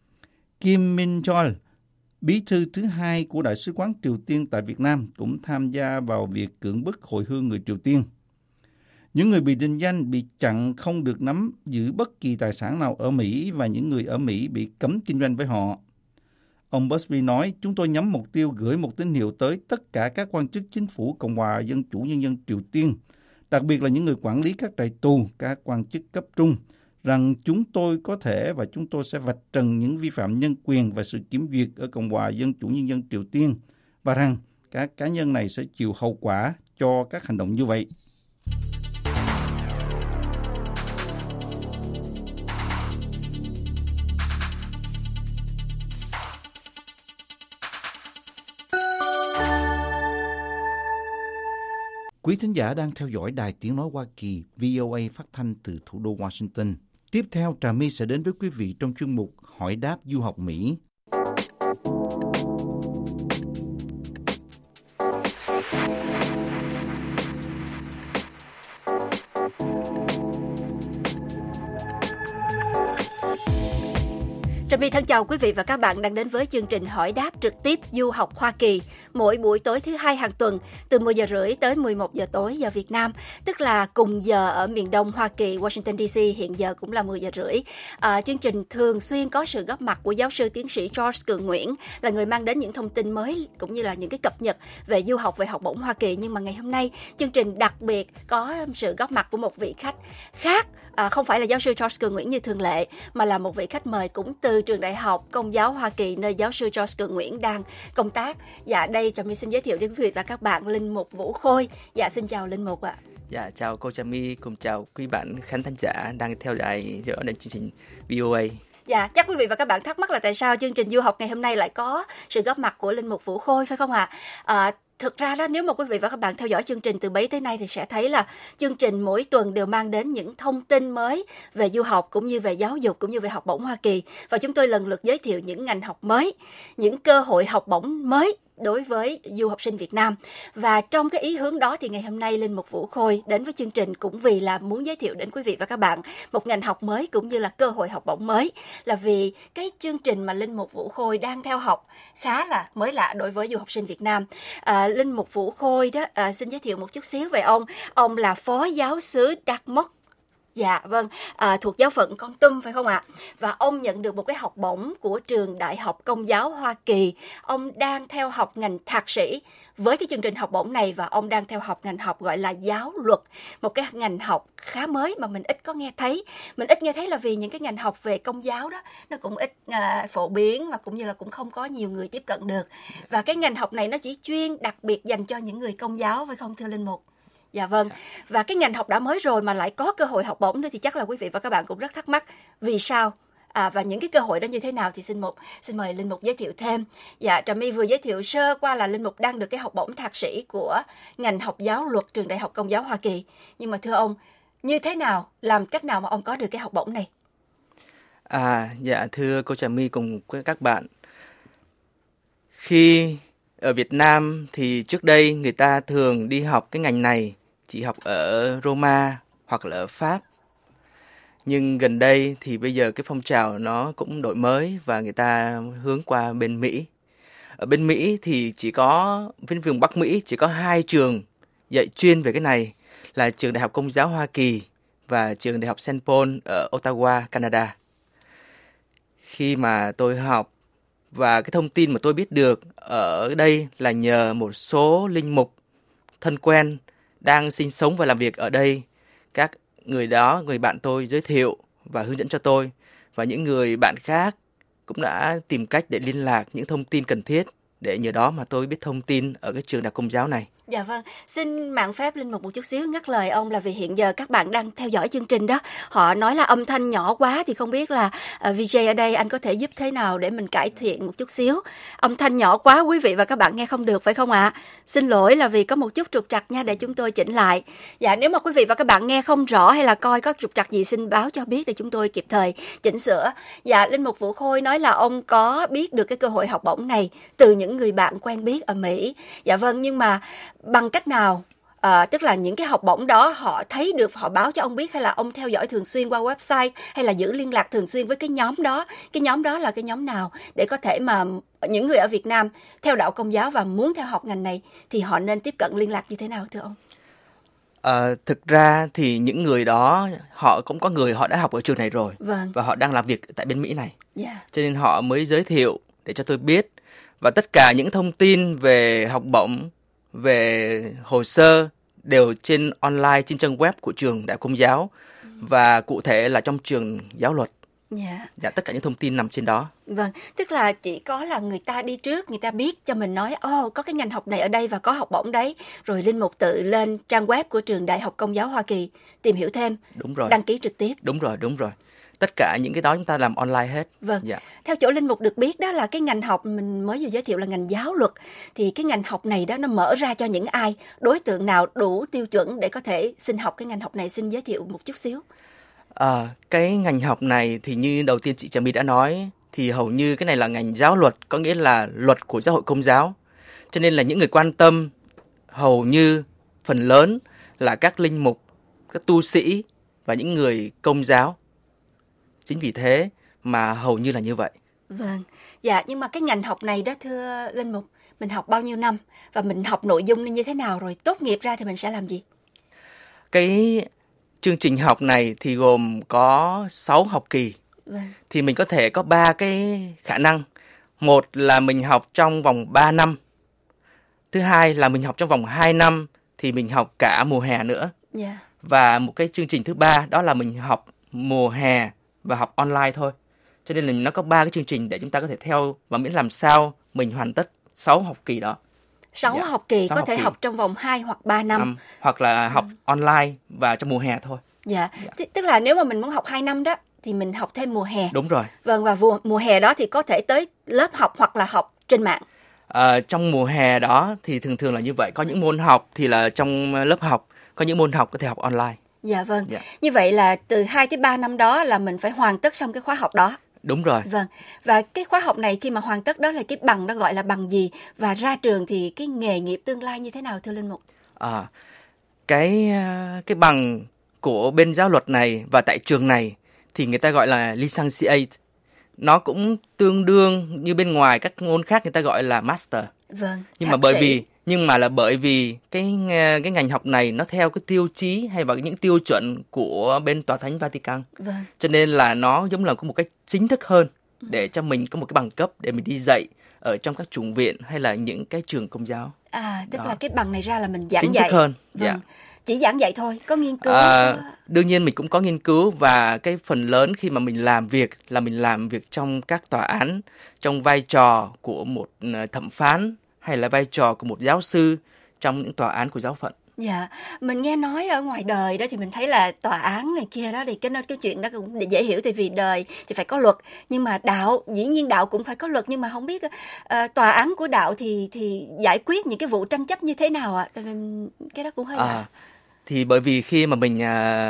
Kim Min Chol, bí thư thứ hai của Đại sứ quán Triều Tiên tại Việt Nam, cũng tham gia vào việc cưỡng bức hồi hương người Triều Tiên. Những người bị định danh bị chặn không được nắm giữ bất kỳ tài sản nào ở Mỹ và những người ở Mỹ bị cấm kinh doanh với họ. Ông Busby nói, chúng tôi nhắm mục tiêu gửi một tín hiệu tới tất cả các quan chức chính phủ Cộng hòa Dân chủ Nhân dân Triều Tiên, đặc biệt là những người quản lý các trại tù, các quan chức cấp trung, rằng chúng tôi có thể và chúng tôi sẽ vạch trần những vi phạm nhân quyền và sự kiểm duyệt ở Cộng hòa Dân chủ Nhân dân Triều Tiên và rằng các cá nhân này sẽ chịu hậu quả cho các hành động như vậy. Quý thính giả đang theo dõi Đài Tiếng Nói Hoa Kỳ VOA phát thanh từ thủ đô Washington. Tiếp theo, Trà My sẽ đến với quý vị trong chuyên mục Hỏi đáp du học Mỹ. Trà My thân chào quý vị và các bạn đang đến với chương trình hỏi đáp trực tiếp du học Hoa Kỳ mỗi buổi tối thứ hai hàng tuần từ 10 giờ rưỡi tới 11 giờ tối giờ Việt Nam, tức là cùng giờ ở miền Đông Hoa Kỳ, Washington DC hiện giờ cũng là 10 giờ rưỡi. Chương trình thường xuyên có sự góp mặt của giáo sư tiến sĩ George Cường Nguyễn, là người mang đến những thông tin mới cũng như là những cái cập nhật về du học, về học bổng Hoa Kỳ. Nhưng mà ngày hôm nay chương trình đặc biệt có sự góp mặt của một vị khách khác. Không phải là giáo sư George Cường Nguyễn như thường lệ, mà là một vị khách mời cũng từ trường Đại học Công giáo Hoa Kỳ, nơi giáo sư George Cường Nguyễn đang công tác. Dạ, đây Trà My xin giới thiệu đến quý vị và các bạn Linh Mục Vũ Khôi. Dạ, xin chào Linh Mục ạ. Dạ, chào cô Trà My, cùng chào quý bạn khán thính giả đang theo dõi chương trình VOA. Dạ, chắc quý vị và các bạn thắc mắc là tại sao chương trình du học ngày hôm nay lại có sự góp mặt của Linh Mục Vũ Khôi, phải không ạ? Thực ra đó, nếu mà quý vị và các bạn theo dõi chương trình từ bấy tới nay thì sẽ thấy là chương trình mỗi tuần đều mang đến những thông tin mới về du học cũng như về giáo dục cũng như về học bổng Hoa Kỳ. Và chúng tôi lần lượt giới thiệu những ngành học mới, những cơ hội học bổng mới đối với du học sinh Việt Nam. Và trong cái ý hướng đó thì ngày hôm nay Linh Mục Vũ Khôi đến với chương trình cũng vì là muốn giới thiệu đến quý vị và các bạn một ngành học mới cũng như là cơ hội học bổng mới, là vì cái chương trình mà Linh Mục Vũ Khôi đang theo học khá là mới lạ đối với du học sinh Việt Nam. Linh Mục Vũ Khôi đó, xin giới thiệu một chút xíu về ông. Ông là phó giáo xứ Dartmouth. Dạ vâng, thuộc giáo phận Con Tum phải không ạ? Và ông nhận được một cái học bổng của trường Đại học Công giáo Hoa Kỳ. Ông đang theo học ngành thạc sĩ với cái chương trình học bổng này, và ông đang theo học ngành học gọi là giáo luật, một cái ngành học khá mới mà mình ít có nghe thấy. Mình ít nghe thấy là vì những cái ngành học về công giáo đó nó cũng ít phổ biến, và cũng như là cũng không có nhiều người tiếp cận được. Và cái ngành học này nó chỉ chuyên đặc biệt dành cho những người công giáo, phải không thưa Linh Mục? Dạ vâng, và cái ngành học đã mới rồi mà lại có cơ hội học bổng nữa thì chắc là quý vị và các bạn cũng rất thắc mắc vì sao, và những cái cơ hội đó như thế nào thì xin mời Linh Mục giới thiệu thêm. Dạ, Trà My vừa giới thiệu sơ qua là Linh Mục đang được cái học bổng thạc sĩ của ngành học giáo luật trường Đại học Công giáo Hoa Kỳ. Nhưng mà thưa ông, như thế nào, làm cách nào mà ông có được cái học bổng này? Dạ thưa cô Trà My cùng các bạn, khi ở Việt Nam thì trước đây người ta thường đi học cái ngành này chỉ học ở Roma hoặc là ở Pháp. Nhưng gần đây thì bây giờ cái phong trào nó cũng đổi mới và người ta hướng qua bên Mỹ. Ở bên Mỹ thì chỉ có, bên vùng Bắc Mỹ chỉ có 2 trường dạy chuyên về cái này, là trường Đại học Công giáo Hoa Kỳ và trường Đại học St. Paul ở Ottawa, Canada. Khi mà tôi học, và cái thông tin mà tôi biết được ở đây là nhờ một số linh mục thân quen đang sinh sống và làm việc ở đây. Các người đó, người bạn tôi giới thiệu và hướng dẫn cho tôi. Và những người bạn khác cũng đã tìm cách để liên lạc những thông tin cần thiết, để nhờ đó mà tôi biết thông tin ở cái trường Đại học Công giáo này. Dạ vâng, xin mạn phép Linh Mục một chút xíu ngắt lời ông, là vì hiện giờ các bạn đang theo dõi chương trình đó, họ nói là âm thanh nhỏ quá, thì không biết là VJ ở đây anh có thể giúp thế nào để mình cải thiện một chút xíu. Âm thanh nhỏ quá, quý vị và các bạn nghe không được phải không ạ? Xin lỗi là vì có một chút trục trặc nha, để chúng tôi chỉnh lại. Dạ, nếu mà quý vị và các bạn nghe không rõ hay là coi có trục trặc gì xin báo cho biết để chúng tôi kịp thời chỉnh sửa. Dạ, Linh Mục Vũ Khôi nói là ông có biết được cái cơ hội học bổng này từ những người bạn quen biết ở Mỹ. Dạ vâng, nhưng mà bằng cách nào? Tức là những cái học bổng đó họ thấy được, họ báo cho ông biết, hay là ông theo dõi thường xuyên qua website, hay là giữ liên lạc thường xuyên với cái nhóm đó? Cái nhóm đó là cái nhóm nào để có thể mà những người ở Việt Nam theo đạo Công giáo và muốn theo học ngành này thì họ nên tiếp cận liên lạc như thế nào thưa ông? Thực ra thì những người đó, họ cũng có người họ đã học ở trường này rồi. Vâng. Và họ đang làm việc tại bên Mỹ này. Yeah. Cho nên họ mới giới thiệu để cho tôi biết. Và tất cả những thông tin về học bổng, về hồ sơ đều trên online, trên trang web của trường Đại học Công giáo, và cụ thể là trong trường giáo luật. Dạ, tất cả những thông tin nằm trên đó. Vâng, tức là chỉ có là người ta đi trước, người ta biết cho mình nói, có cái ngành học này ở đây và có học bổng đấy, rồi Linh Mục tự lên trang web của trường Đại học Công giáo Hoa Kỳ tìm hiểu thêm. Đúng rồi. Đăng ký trực tiếp. Đúng rồi. Tất cả những cái đó chúng ta làm online hết. Vâng. Dạ. Theo chỗ Linh Mục được biết đó là cái ngành học mình mới vừa giới thiệu là ngành giáo luật, thì cái ngành học này đó nó mở ra cho những ai, đối tượng nào đủ tiêu chuẩn để có thể xin học cái ngành học này, xin giới thiệu một chút xíu. Cái ngành học này thì như đầu tiên chị Trà My đã nói, thì hầu như cái này là ngành giáo luật, có nghĩa là luật của giáo hội Công giáo. Cho nên là những người quan tâm hầu như phần lớn là các linh mục, các tu sĩ và những người Công giáo. Chính vì thế mà hầu như là như vậy. Vâng, dạ, nhưng mà cái ngành học này đó thưa Linh Mục, mình học bao nhiêu năm và mình học nội dung như thế nào, rồi tốt nghiệp ra thì mình sẽ làm gì? Cái chương trình học này thì gồm có 6 học kỳ. Vâng. Thì mình có thể có 3 cái khả năng. Một là mình học trong vòng 3 năm. Thứ hai là mình học trong vòng 2 năm thì mình học cả mùa hè nữa. Dạ. Và một cái chương trình thứ ba đó là mình học mùa hè và học online thôi. Cho nên là nó có 3 cái chương trình để chúng ta có thể theo, và miễn làm sao mình hoàn tất 6 học kỳ đó. 6 Dạ, học kỳ 6 có học thể kỳ. học trong vòng 2 hoặc 3 năm. Hoặc là học online và trong mùa hè thôi. Dạ, tức là nếu mà mình muốn học 2 năm đó thì mình học thêm mùa hè. Đúng rồi. Vâng, và mùa hè đó thì có thể tới lớp học hoặc là học trên mạng. Trong mùa hè đó thì thường là như vậy. Có những môn học thì là trong lớp học, có những môn học có thể học online. Dạ vâng. Dạ. Như vậy là từ 2 tới 3 năm đó là mình phải hoàn tất xong cái khóa học đó. Đúng rồi. Vâng. Và cái khóa học này khi mà hoàn tất đó là cái bằng đó gọi là bằng gì? Và ra trường thì cái nghề nghiệp tương lai như thế nào thưa Linh Mục? Cái bằng của bên giáo luật này và tại trường này thì người ta gọi là licentiate. Nó cũng tương đương như bên ngoài các môn khác người ta gọi là master. Vâng. Nhưng mà bởi vì cái ngành học này nó theo cái tiêu chí hay và những tiêu chuẩn của bên Tòa Thánh Vatican. Vâng. Cho nên là nó giống là có một cách chính thức hơn để cho mình có một cái bằng cấp để mình đi dạy ở trong các chủng viện hay là những cái trường công giáo. Tức là cái bằng này ra là mình giảng chính dạy. Chính thức hơn. Vâng. Dạ. Chỉ giảng dạy thôi, có nghiên cứu. Đương nhiên mình cũng có nghiên cứu, và cái phần lớn khi mà mình làm việc là mình làm việc trong các tòa án, trong vai trò của một thẩm phán hay là vai trò của một giáo sư trong những tòa án của giáo phận. Dạ, mình nghe nói ở ngoài đời đó thì mình thấy là tòa án này kia đó thì cái chuyện đó cũng dễ hiểu, tại vì đời thì phải có luật, nhưng mà đạo, dĩ nhiên đạo cũng phải có luật, nhưng mà không biết tòa án của đạo thì giải quyết những cái vụ tranh chấp như thế nào ạ? Tại vì cái đó cũng hơi lạ. Thì bởi vì khi mà mình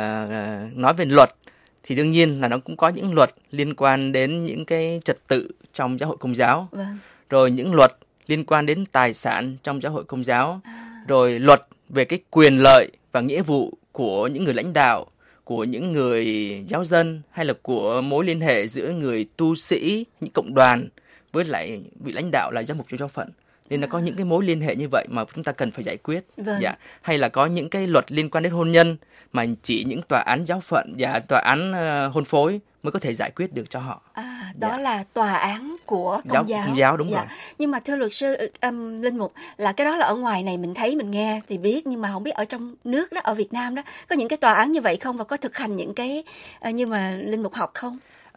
nói về luật thì đương nhiên là nó cũng có những luật liên quan đến những cái trật tự trong giáo hội Công giáo. Vâng. Rồi những luật liên quan đến tài sản trong giáo hội Công giáo. Rồi luật về cái quyền lợi và nghĩa vụ của những người lãnh đạo, của những người giáo dân, hay là của mối liên hệ giữa người tu sĩ, những cộng đoàn với lại vị lãnh đạo là giám mục trong giáo phận. Nên là có những cái mối liên hệ như vậy mà chúng ta cần phải giải quyết. Vâng. Dạ. Hay là có những cái luật liên quan đến hôn nhân mà chỉ những tòa án giáo phận và tòa án hôn phối mới có thể giải quyết được cho họ. Đó là tòa án của Công giáo. Công giáo, đúng rồi. Nhưng mà thưa luật sư Linh Mục, là cái đó là ở ngoài này mình thấy, mình nghe thì biết, nhưng mà không biết ở trong nước đó, ở Việt Nam đó, có những cái tòa án như vậy không, và có thực hành những cái như mà Linh Mục học không?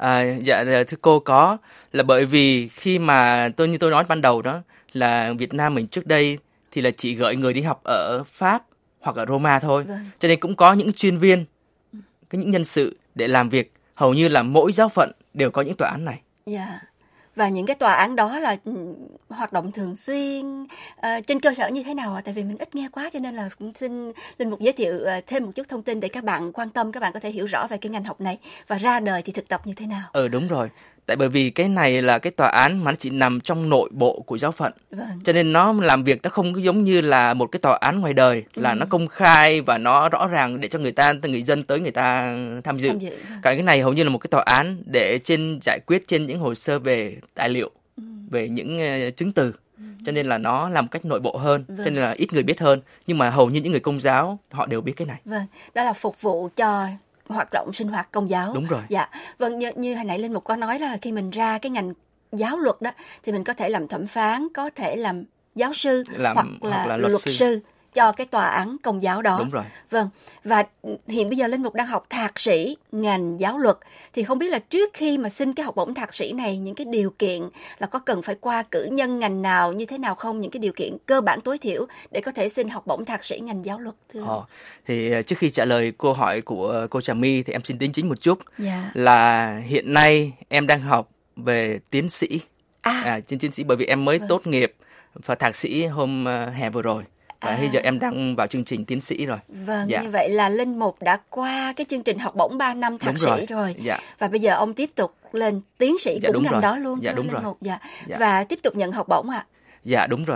Thưa cô, có, là bởi vì khi mà như tôi nói ban đầu đó, là Việt Nam mình trước đây thì là chỉ gửi người đi học ở Pháp hoặc ở Roma thôi. Vâng. Cho nên cũng có những chuyên viên, có những nhân sự để làm việc. Hầu như là mỗi giáo phận đều có những tòa án này. Dạ. Và những cái tòa án đó là hoạt động thường xuyên trên cơ sở như thế nào ạ? Tại vì mình ít nghe quá, cho nên là cũng xin Linh Mục giới thiệu thêm một chút thông tin để các bạn quan tâm, các bạn có thể hiểu rõ về cái ngành học này, và ra đời thì thực tập như thế nào. Đúng rồi. Tại bởi vì cái này là cái tòa án mà nó chỉ nằm trong nội bộ của giáo phận. Vâng. Cho nên nó làm việc nó không giống như là một cái tòa án ngoài đời, là nó công khai và nó rõ ràng để cho người dân tới người ta tham dự. Cái này hầu như là một cái tòa án để giải quyết trên những hồ sơ về tài liệu, về những chứng từ. Cho nên là nó làm cách nội bộ hơn. Vâng. Cho nên là ít người biết hơn. Nhưng mà hầu như những người Công giáo họ đều biết cái này. Vâng, đó là phục vụ cho hoạt động sinh hoạt Công giáo. Đúng rồi. Dạ. Vâng, như hồi nãy Linh Mục có nói là khi mình ra cái ngành giáo luật đó thì mình có thể làm thẩm phán, có thể làm giáo sư hoặc là luật sư cho cái tòa án Công giáo đó. Đúng rồi. Vâng. Và hiện bây giờ Linh Mục đang học thạc sĩ ngành giáo luật, thì không biết là trước khi mà xin cái học bổng thạc sĩ này, những cái điều kiện là có cần phải qua cử nhân ngành nào như thế nào không, những cái điều kiện cơ bản tối thiểu để có thể xin học bổng thạc sĩ ngành giáo luật thưa? Thì trước khi trả lời câu hỏi của cô Trà My thì em xin đính chính một chút. Dạ. Là hiện nay em đang học về tiến sĩ. Trên tiến sĩ bởi vì em mới tốt nghiệp và thạc sĩ hôm hè vừa rồi. Và bây giờ em đang vào chương trình tiến sĩ rồi. Vâng, như vậy là Linh Mục đã qua cái chương trình học bổng 3 năm thạc sĩ rồi. Dạ. Và bây giờ ông tiếp tục lên tiến sĩ cũng ngành đó luôn. Dạ, đúng Linh rồi. Mục. Dạ. Và tiếp tục nhận học bổng ạ. Dạ, đúng rồi.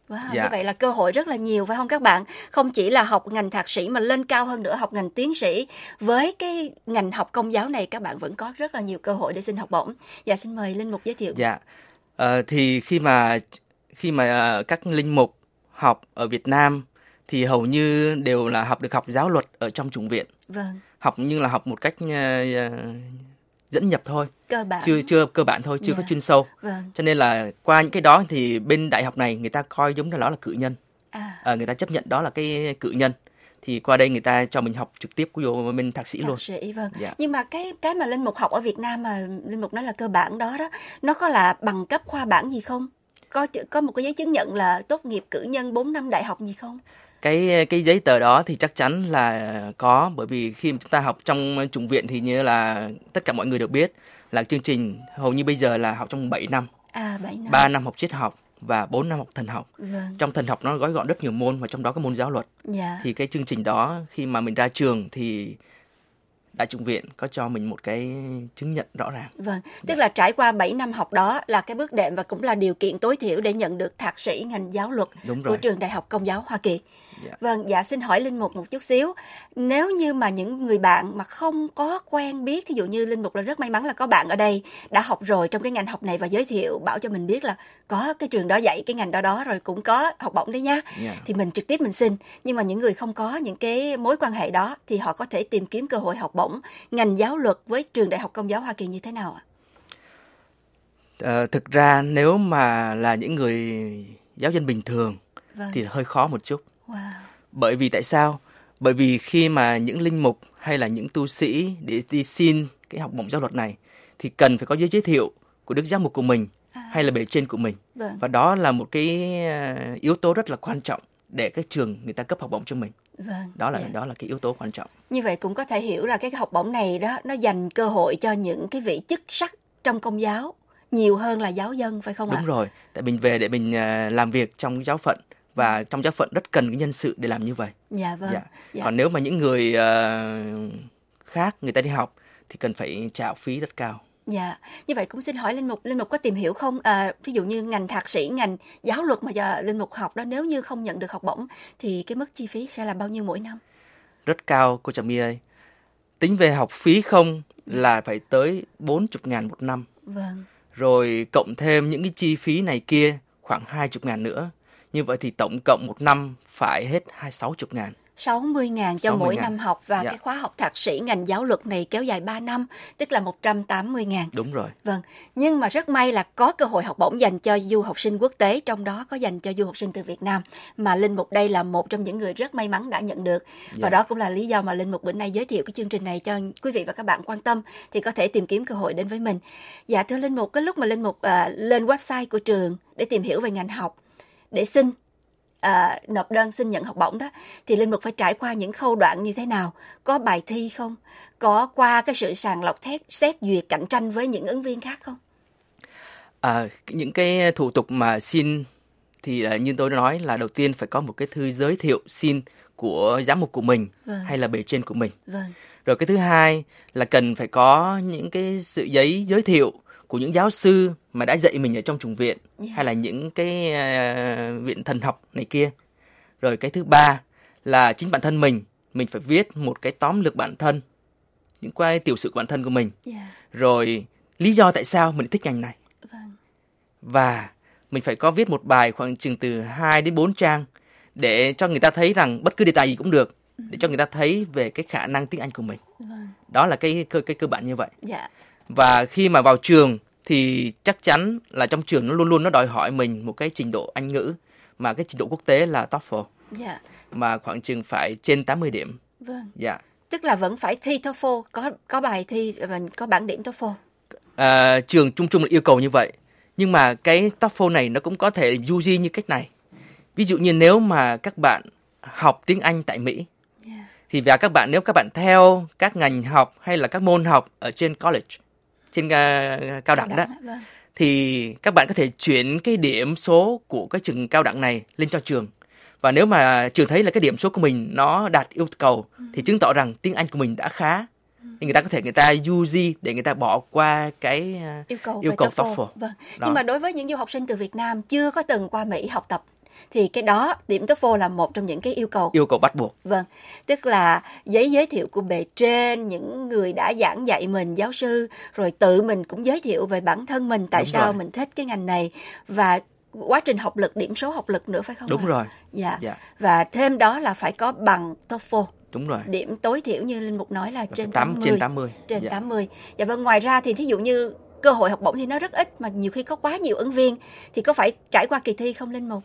Wow, Dạ. như vậy là cơ hội rất là nhiều phải không các bạn? Không chỉ là học ngành thạc sĩ mà lên cao hơn nữa học ngành tiến sĩ. Với cái ngành học Công giáo này các bạn vẫn có rất là nhiều cơ hội để xin học bổng. Dạ, xin mời Linh Mục giới thiệu. Dạ. Thì khi mà các linh mục học ở Việt Nam thì hầu như đều là được học giáo luật ở trong chủng viện. Vâng. Học như là học một cách dẫn nhập thôi, Cơ bản. chưa cơ bản thôi, chưa có chuyên sâu. Vâng. Cho nên là qua những cái đó thì bên đại học này người ta coi giống như đó là cử nhân. Người ta chấp nhận đó là cái cử nhân. Thì qua đây người ta cho mình học trực tiếp vô bên thạc sĩ luôn. Thạc sĩ, vâng. Dạ. Nhưng mà cái mà Linh Mục học ở Việt Nam mà Linh Mục nói là cơ bản đó, nó có là bằng cấp khoa bảng gì không? Có một cái giấy chứng nhận là tốt nghiệp cử nhân 4 năm đại học gì không? Cái giấy tờ đó thì chắc chắn là có, bởi vì khi mà chúng ta học trong chủng viện thì như là tất cả mọi người đều biết là chương trình hầu như bây giờ là học trong 7 năm. 7 năm. 3 năm học triết học và 4 năm học thần học. Vâng. Trong thần học nó gói gọn rất nhiều môn và trong đó có môn giáo luật. Dạ. Thì cái chương trình đó khi mà mình ra trường thì Đại chủng viện có cho mình một cái chứng nhận rõ ràng. Vâng, tức là trải qua 7 năm học đó là cái bước đệm và cũng là điều kiện tối thiểu để nhận được thạc sĩ ngành giáo luật của trường Đại học Công giáo Hoa Kỳ. Dạ. Vâng, dạ xin hỏi Linh Mục một chút xíu. Nếu như mà những người bạn mà không có quen biết, ví dụ như Linh Mục là rất may mắn là có bạn ở đây đã học rồi trong cái ngành học này và giới thiệu bảo cho mình biết là có cái trường đó dạy cái ngành đó rồi cũng có học bổng đấy nhá. Yeah. Thì mình trực tiếp mình xin. Nhưng mà những người không có những cái mối quan hệ đó thì họ có thể tìm kiếm cơ hội học bổng ngành giáo luật với trường Đại học Công giáo Hoa Kỳ như thế nào ạ? Thực ra nếu mà là những người giáo dân bình thường thì hơi khó một chút. Wow. Bởi vì tại sao? Bởi vì khi mà những linh mục hay là những tu sĩ để đi xin cái học bổng giáo luật này thì cần phải có giấy giới thiệu của đức giám mục của mình hay là bề trên của mình. Vâng. Và đó là một cái yếu tố rất là quan trọng để các trường người ta cấp học bổng cho mình. Vâng. Đó là cái yếu tố quan trọng. Như vậy cũng có thể hiểu là cái học bổng này đó nó dành cơ hội cho những cái vị chức sắc trong Công giáo nhiều hơn là giáo dân phải không ạ? Đúng rồi, tại mình về để mình làm việc trong giáo phận và trong giáo phận rất cần cái nhân sự để làm như vậy. Dạ vâng. Dạ. Còn nếu mà những người khác người ta đi học thì cần phải trả học phí rất cao. Dạ, như vậy cũng xin hỏi Linh Mục có tìm hiểu không? Ví dụ như ngành thạc sĩ, ngành giáo luật mà giờ Linh Mục học đó, nếu như không nhận được học bổng thì cái mức chi phí sẽ là bao nhiêu mỗi năm? Rất cao cô Trà My ơi. Tính về học phí không là phải tới 40.000 một năm. Vâng. Rồi cộng thêm những cái chi phí này kia khoảng 20.000 nữa. Như vậy thì tổng cộng một năm phải hết 60.000. 60.000 cho mỗi năm học và Dạ. cái khóa học thạc sĩ ngành giáo luật này kéo dài 3 năm, tức là 180.000. Đúng rồi. Vâng, nhưng mà rất may là có cơ hội học bổng dành cho du học sinh quốc tế, trong đó có dành cho du học sinh từ Việt Nam, mà Linh Mục đây là một trong những người rất may mắn đã nhận được. Và đó cũng là lý do mà Linh Mục bữa nay giới thiệu cái chương trình này cho quý vị và các bạn quan tâm thì có thể tìm kiếm cơ hội đến với mình. Dạ thưa Linh Mục, cái lúc mà Linh Mục lên website của trường để tìm hiểu về ngành học, để xin nộp đơn xin nhận học bổng đó, thì Linh Mục phải trải qua những khâu đoạn như thế nào? Có bài thi không? Có qua cái sự sàng lọc xét duyệt cạnh tranh với những ứng viên khác không? Những cái thủ tục mà xin thì như tôi đã nói là đầu tiên phải có một cái thư giới thiệu xin của giám mục của mình hay là bề trên của mình. Rồi cái thứ hai là cần phải có những cái sự giấy giới thiệu của những giáo sư mà đã dạy mình ở trong chủng viện hay là những cái viện thần học này kia. Rồi cái thứ ba là chính bản thân mình phải viết một cái tóm lược bản thân, những cái tiểu sử của bản thân của mình. Rồi lý do tại sao mình thích ngành này. Và mình phải có viết một bài khoảng chừng từ 2 đến 4 trang để cho người ta thấy rằng bất cứ đề tài gì cũng được, để cho người ta thấy về cái khả năng tiếng Anh của mình. Đó là cái cơ bản như vậy. Và khi mà vào trường thì chắc chắn là trong trường nó luôn luôn nó đòi hỏi mình một cái trình độ Anh ngữ, mà cái trình độ quốc tế là TOEFL, mà khoảng chừng phải trên 80 điểm. Tức là vẫn phải thi TOEFL, có bài thi và có bảng điểm TOEFL. Trường chung là yêu cầu như vậy, nhưng mà cái TOEFL này nó cũng có thể du di như cách này. Ví dụ như nếu mà các bạn học tiếng Anh tại Mỹ, thì nếu các bạn theo các ngành học hay là các môn học ở trên college, trên cao đẳng đó, thì các bạn có thể chuyển cái điểm số của cái trường cao đẳng này lên cho trường. Và nếu mà trường thấy là cái điểm số của mình nó đạt yêu cầu thì chứng tỏ rằng tiếng Anh của mình đã khá, thì người ta UG để người ta bỏ qua cái yêu cầu TOEFL. Nhưng mà đối với những du học sinh từ Việt Nam chưa có từng qua Mỹ học tập thì cái đó điểm TOEFL là một trong những cái yêu cầu bắt buộc. Vâng, tức là giấy giới thiệu của bề trên, những người đã giảng dạy mình, giáo sư, rồi tự mình cũng giới thiệu về bản thân mình, tại Đúng sao rồi. mình thích cái ngành này, và quá trình học lực, điểm số học lực nữa phải không? Đúng ạ? rồi. Dạ. Dạ. Và thêm đó là phải có bằng TOEFL. Đúng rồi. Điểm tối thiểu như Linh Mục nói là trên 80. Trên 80. Trên Dạ. 80. Dạ vâng, ngoài ra thì thí dụ như cơ hội học bổng thì nó rất ít, mà nhiều khi có quá nhiều ứng viên, thì có phải trải qua kỳ thi không Linh Mục?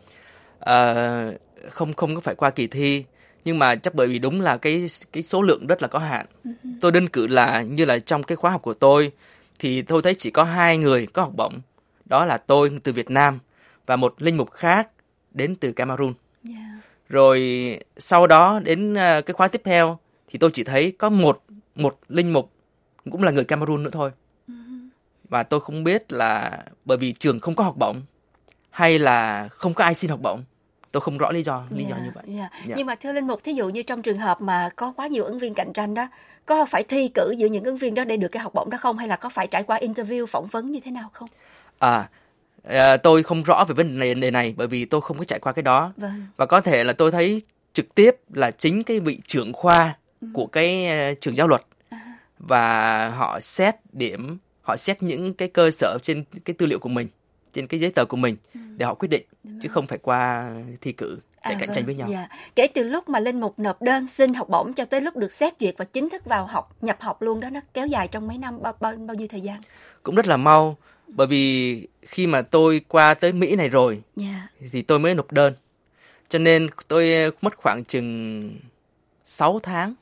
Không có phải qua kỳ thi, nhưng mà chắc bởi vì đúng là cái số lượng rất là có hạn. Tôi đơn cử là như là trong cái khóa học của tôi thì tôi thấy chỉ có 2 người có học bổng, đó là tôi từ Việt Nam và một linh mục khác đến từ Cameroon. Rồi sau đó đến cái khóa tiếp theo thì tôi chỉ thấy có một linh mục cũng là người Cameroon nữa thôi. Và tôi không biết là bởi vì trường không có học bổng hay là không có ai xin học bổng. Tôi không rõ lý do như vậy. Dạ. Dạ. Nhưng mà thưa Linh Mục, thí dụ như trong trường hợp mà có quá nhiều ứng viên cạnh tranh đó, có phải thi cử giữa những ứng viên đó để được cái học bổng đó không? Hay là có phải trải qua interview, phỏng vấn như thế nào không? Tôi không rõ về vấn đề này bởi vì tôi không có trải qua cái đó. Vâng. Và có thể là tôi thấy trực tiếp là chính cái vị trưởng khoa của cái trường giáo luật và họ xét điểm, họ xét những cái cơ sở trên cái tư liệu của mình, trên cái giấy tờ của mình để họ quyết định, chứ không phải qua thi cử chạy cạnh tranh với nhau. Dạ. Kể từ lúc mà Linh Mục nộp đơn xin học bổng cho tới lúc được xét duyệt và chính thức vào nhập học luôn đó, nó kéo dài trong mấy năm, bao nhiêu thời gian? Cũng rất là mau, bởi vì khi mà tôi qua tới Mỹ này rồi thì tôi mới nộp đơn, cho nên tôi mất khoảng chừng 6 tháng.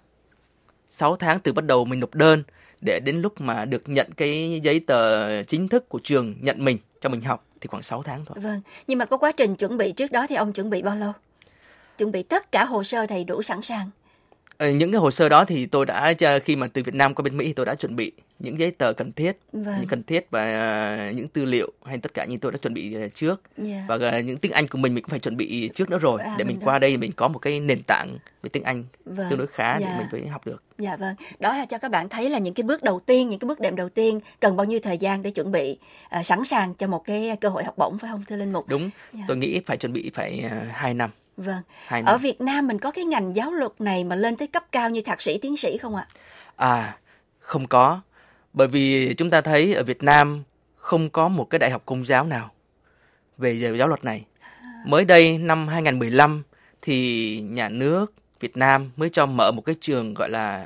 6 tháng từ bắt đầu mình nộp đơn để đến lúc mà được nhận cái giấy tờ chính thức của trường nhận mình cho mình học thì khoảng 6 tháng thôi. Vâng, nhưng mà có quá trình chuẩn bị trước đó thì ông chuẩn bị bao lâu? Chuẩn bị tất cả hồ sơ đầy đủ sẵn sàng. Những cái hồ sơ đó thì tôi đã, khi mà từ Việt Nam qua bên Mỹ thì tôi đã chuẩn bị những giấy tờ cần thiết, những cần thiết và những tư liệu hay tất cả như tôi đã chuẩn bị trước. Và những tiếng Anh của mình cũng phải chuẩn bị trước nữa rồi để mình qua đây mình có một cái nền tảng về tiếng Anh tương đối khá để mình phải học được. Dạ vâng, đó là cho các bạn thấy là những cái bước đầu tiên, những cái bước đệm đầu tiên cần bao nhiêu thời gian để chuẩn bị sẵn sàng cho một cái cơ hội học bổng, phải không thưa Linh Mục? Đúng, tôi nghĩ phải chuẩn bị phải 2 năm. Vâng. 2 năm. Ở Việt Nam mình có cái ngành giáo luật này mà lên tới cấp cao như thạc sĩ, tiến sĩ không ạ? Không có. Bởi vì chúng ta thấy ở Việt Nam không có một cái đại học công giáo nào về giáo luật này. Mới đây năm 2015 thì nhà nước Việt Nam mới cho mở một cái trường gọi là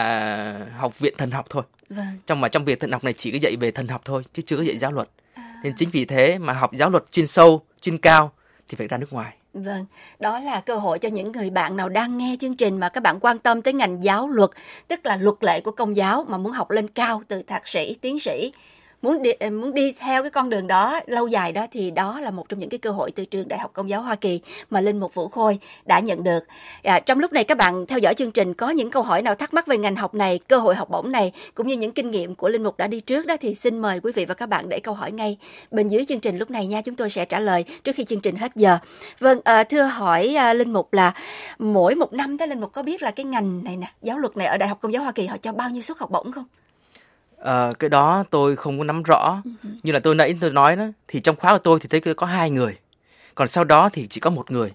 học viện thần học thôi. Trong viện thần học này chỉ có dạy về thần học thôi chứ chưa có dạy giáo luật. Nên chính vì thế mà học giáo luật chuyên sâu, chuyên cao thì phải ra nước ngoài. Vâng, đó là cơ hội cho những người bạn nào đang nghe chương trình mà các bạn quan tâm tới ngành giáo luật, tức là luật lệ của Công giáo, mà muốn học lên cao từ thạc sĩ, tiến sĩ, muốn đi theo cái con đường đó lâu dài đó, thì đó là một trong những cái cơ hội từ trường Đại học Công giáo Hoa Kỳ mà Linh Mục Vũ Khôi đã nhận được. Trong lúc này các bạn theo dõi chương trình có những câu hỏi nào thắc mắc về ngành học này, cơ hội học bổng này cũng như những kinh nghiệm của Linh Mục đã đi trước đó, thì xin mời quý vị và các bạn để câu hỏi ngay bên dưới chương trình lúc này nha, chúng tôi sẽ trả lời trước khi chương trình hết giờ. Vâng, thưa hỏi Linh Mục là mỗi một năm đó Linh Mục có biết là cái ngành này nè, giáo luật này ở Đại học Công giáo Hoa Kỳ họ cho bao nhiêu suất học bổng không? Cái đó tôi không có nắm rõ. Như là tôi nãy tôi nói đó, thì trong khóa của tôi thì thấy có 2 người, còn sau đó thì chỉ có 1 người.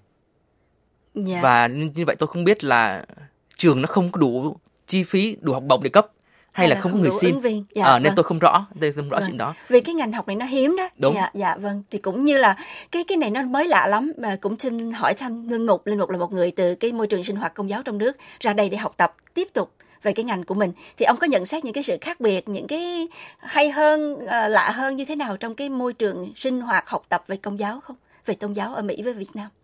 Và như vậy tôi không biết là trường nó không có đủ chi phí, đủ học bổng để cấp hay là không có người xin. Nên tôi không rõ chuyện đó. Vì cái ngành học này nó hiếm đó. Đúng. Dạ vâng. Thì cũng như là cái này nó mới lạ lắm, mà cũng xin hỏi thăm Linh Mục là một người từ cái môi trường sinh hoạt Công giáo trong nước ra đây để học tập tiếp tục về cái ngành của mình, thì ông có nhận xét những cái sự khác biệt, những cái hay hơn, lạ hơn như thế nào trong cái môi trường sinh hoạt học tập về Công giáo không? Về tôn giáo ở Mỹ với Việt Nam?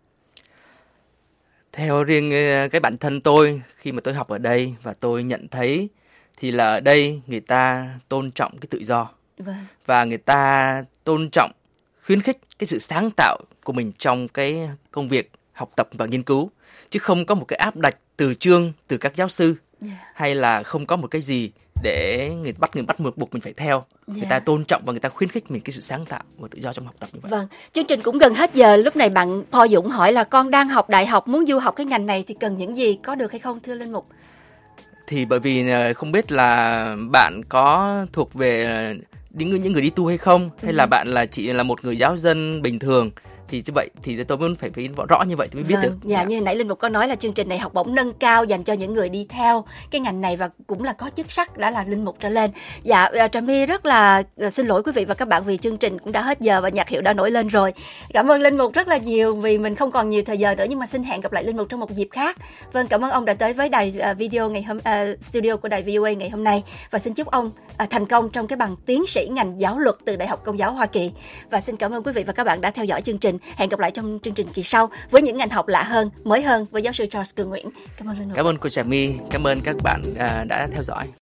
Theo riêng cái bản thân tôi, khi mà tôi học ở đây và tôi nhận thấy thì là ở đây người ta tôn trọng cái tự do. Và người ta tôn trọng, khuyến khích cái sự sáng tạo của mình trong cái công việc học tập và nghiên cứu, chứ không có một cái áp đặt từ chương, từ các giáo sư, hay là không có một cái gì để người bắt buộc mình phải theo. Người ta tôn trọng và người ta khuyến khích mình cái sự sáng tạo và tự do trong học tập như vậy. Vâng, chương trình cũng gần hết giờ. Lúc này bạn Paul Dũng hỏi là con đang học đại học, muốn du học cái ngành này thì cần những gì, có được hay không thưa Linh Mục? Thì bởi vì không biết là bạn có thuộc về những người đi tu hay không, hay là bạn là chỉ là một người giáo dân bình thường Thì như vậy thì tôi muốn phải rõ như vậy thì mới biết được. Dạ, như nãy Linh Mục có nói là chương trình này học bổng nâng cao dành cho những người đi theo cái ngành này và cũng là có chức sắc đã là linh mục trở lên. Dạ, Trà My rất là xin lỗi quý vị và các bạn vì chương trình cũng đã hết giờ và nhạc hiệu đã nổi lên rồi. Cảm ơn Linh Mục rất là nhiều vì mình không còn nhiều thời giờ nữa, nhưng mà xin hẹn gặp lại Linh Mục trong một dịp khác. Vâng, cảm ơn ông đã tới với đài video studio của đài VOA ngày hôm nay và xin chúc ông thành công trong cái bằng tiến sĩ ngành giáo luật từ Đại học Công giáo Hoa Kỳ. Và xin cảm ơn quý vị và các bạn đã theo dõi chương trình. Hẹn gặp lại trong chương trình kỳ sau với những ngành học lạ hơn, mới hơn với giáo sư Charles Cường Nguyễn. Cảm ơn Linh Mục. Cảm ơn cô Trà My, cảm ơn các bạn đã theo dõi.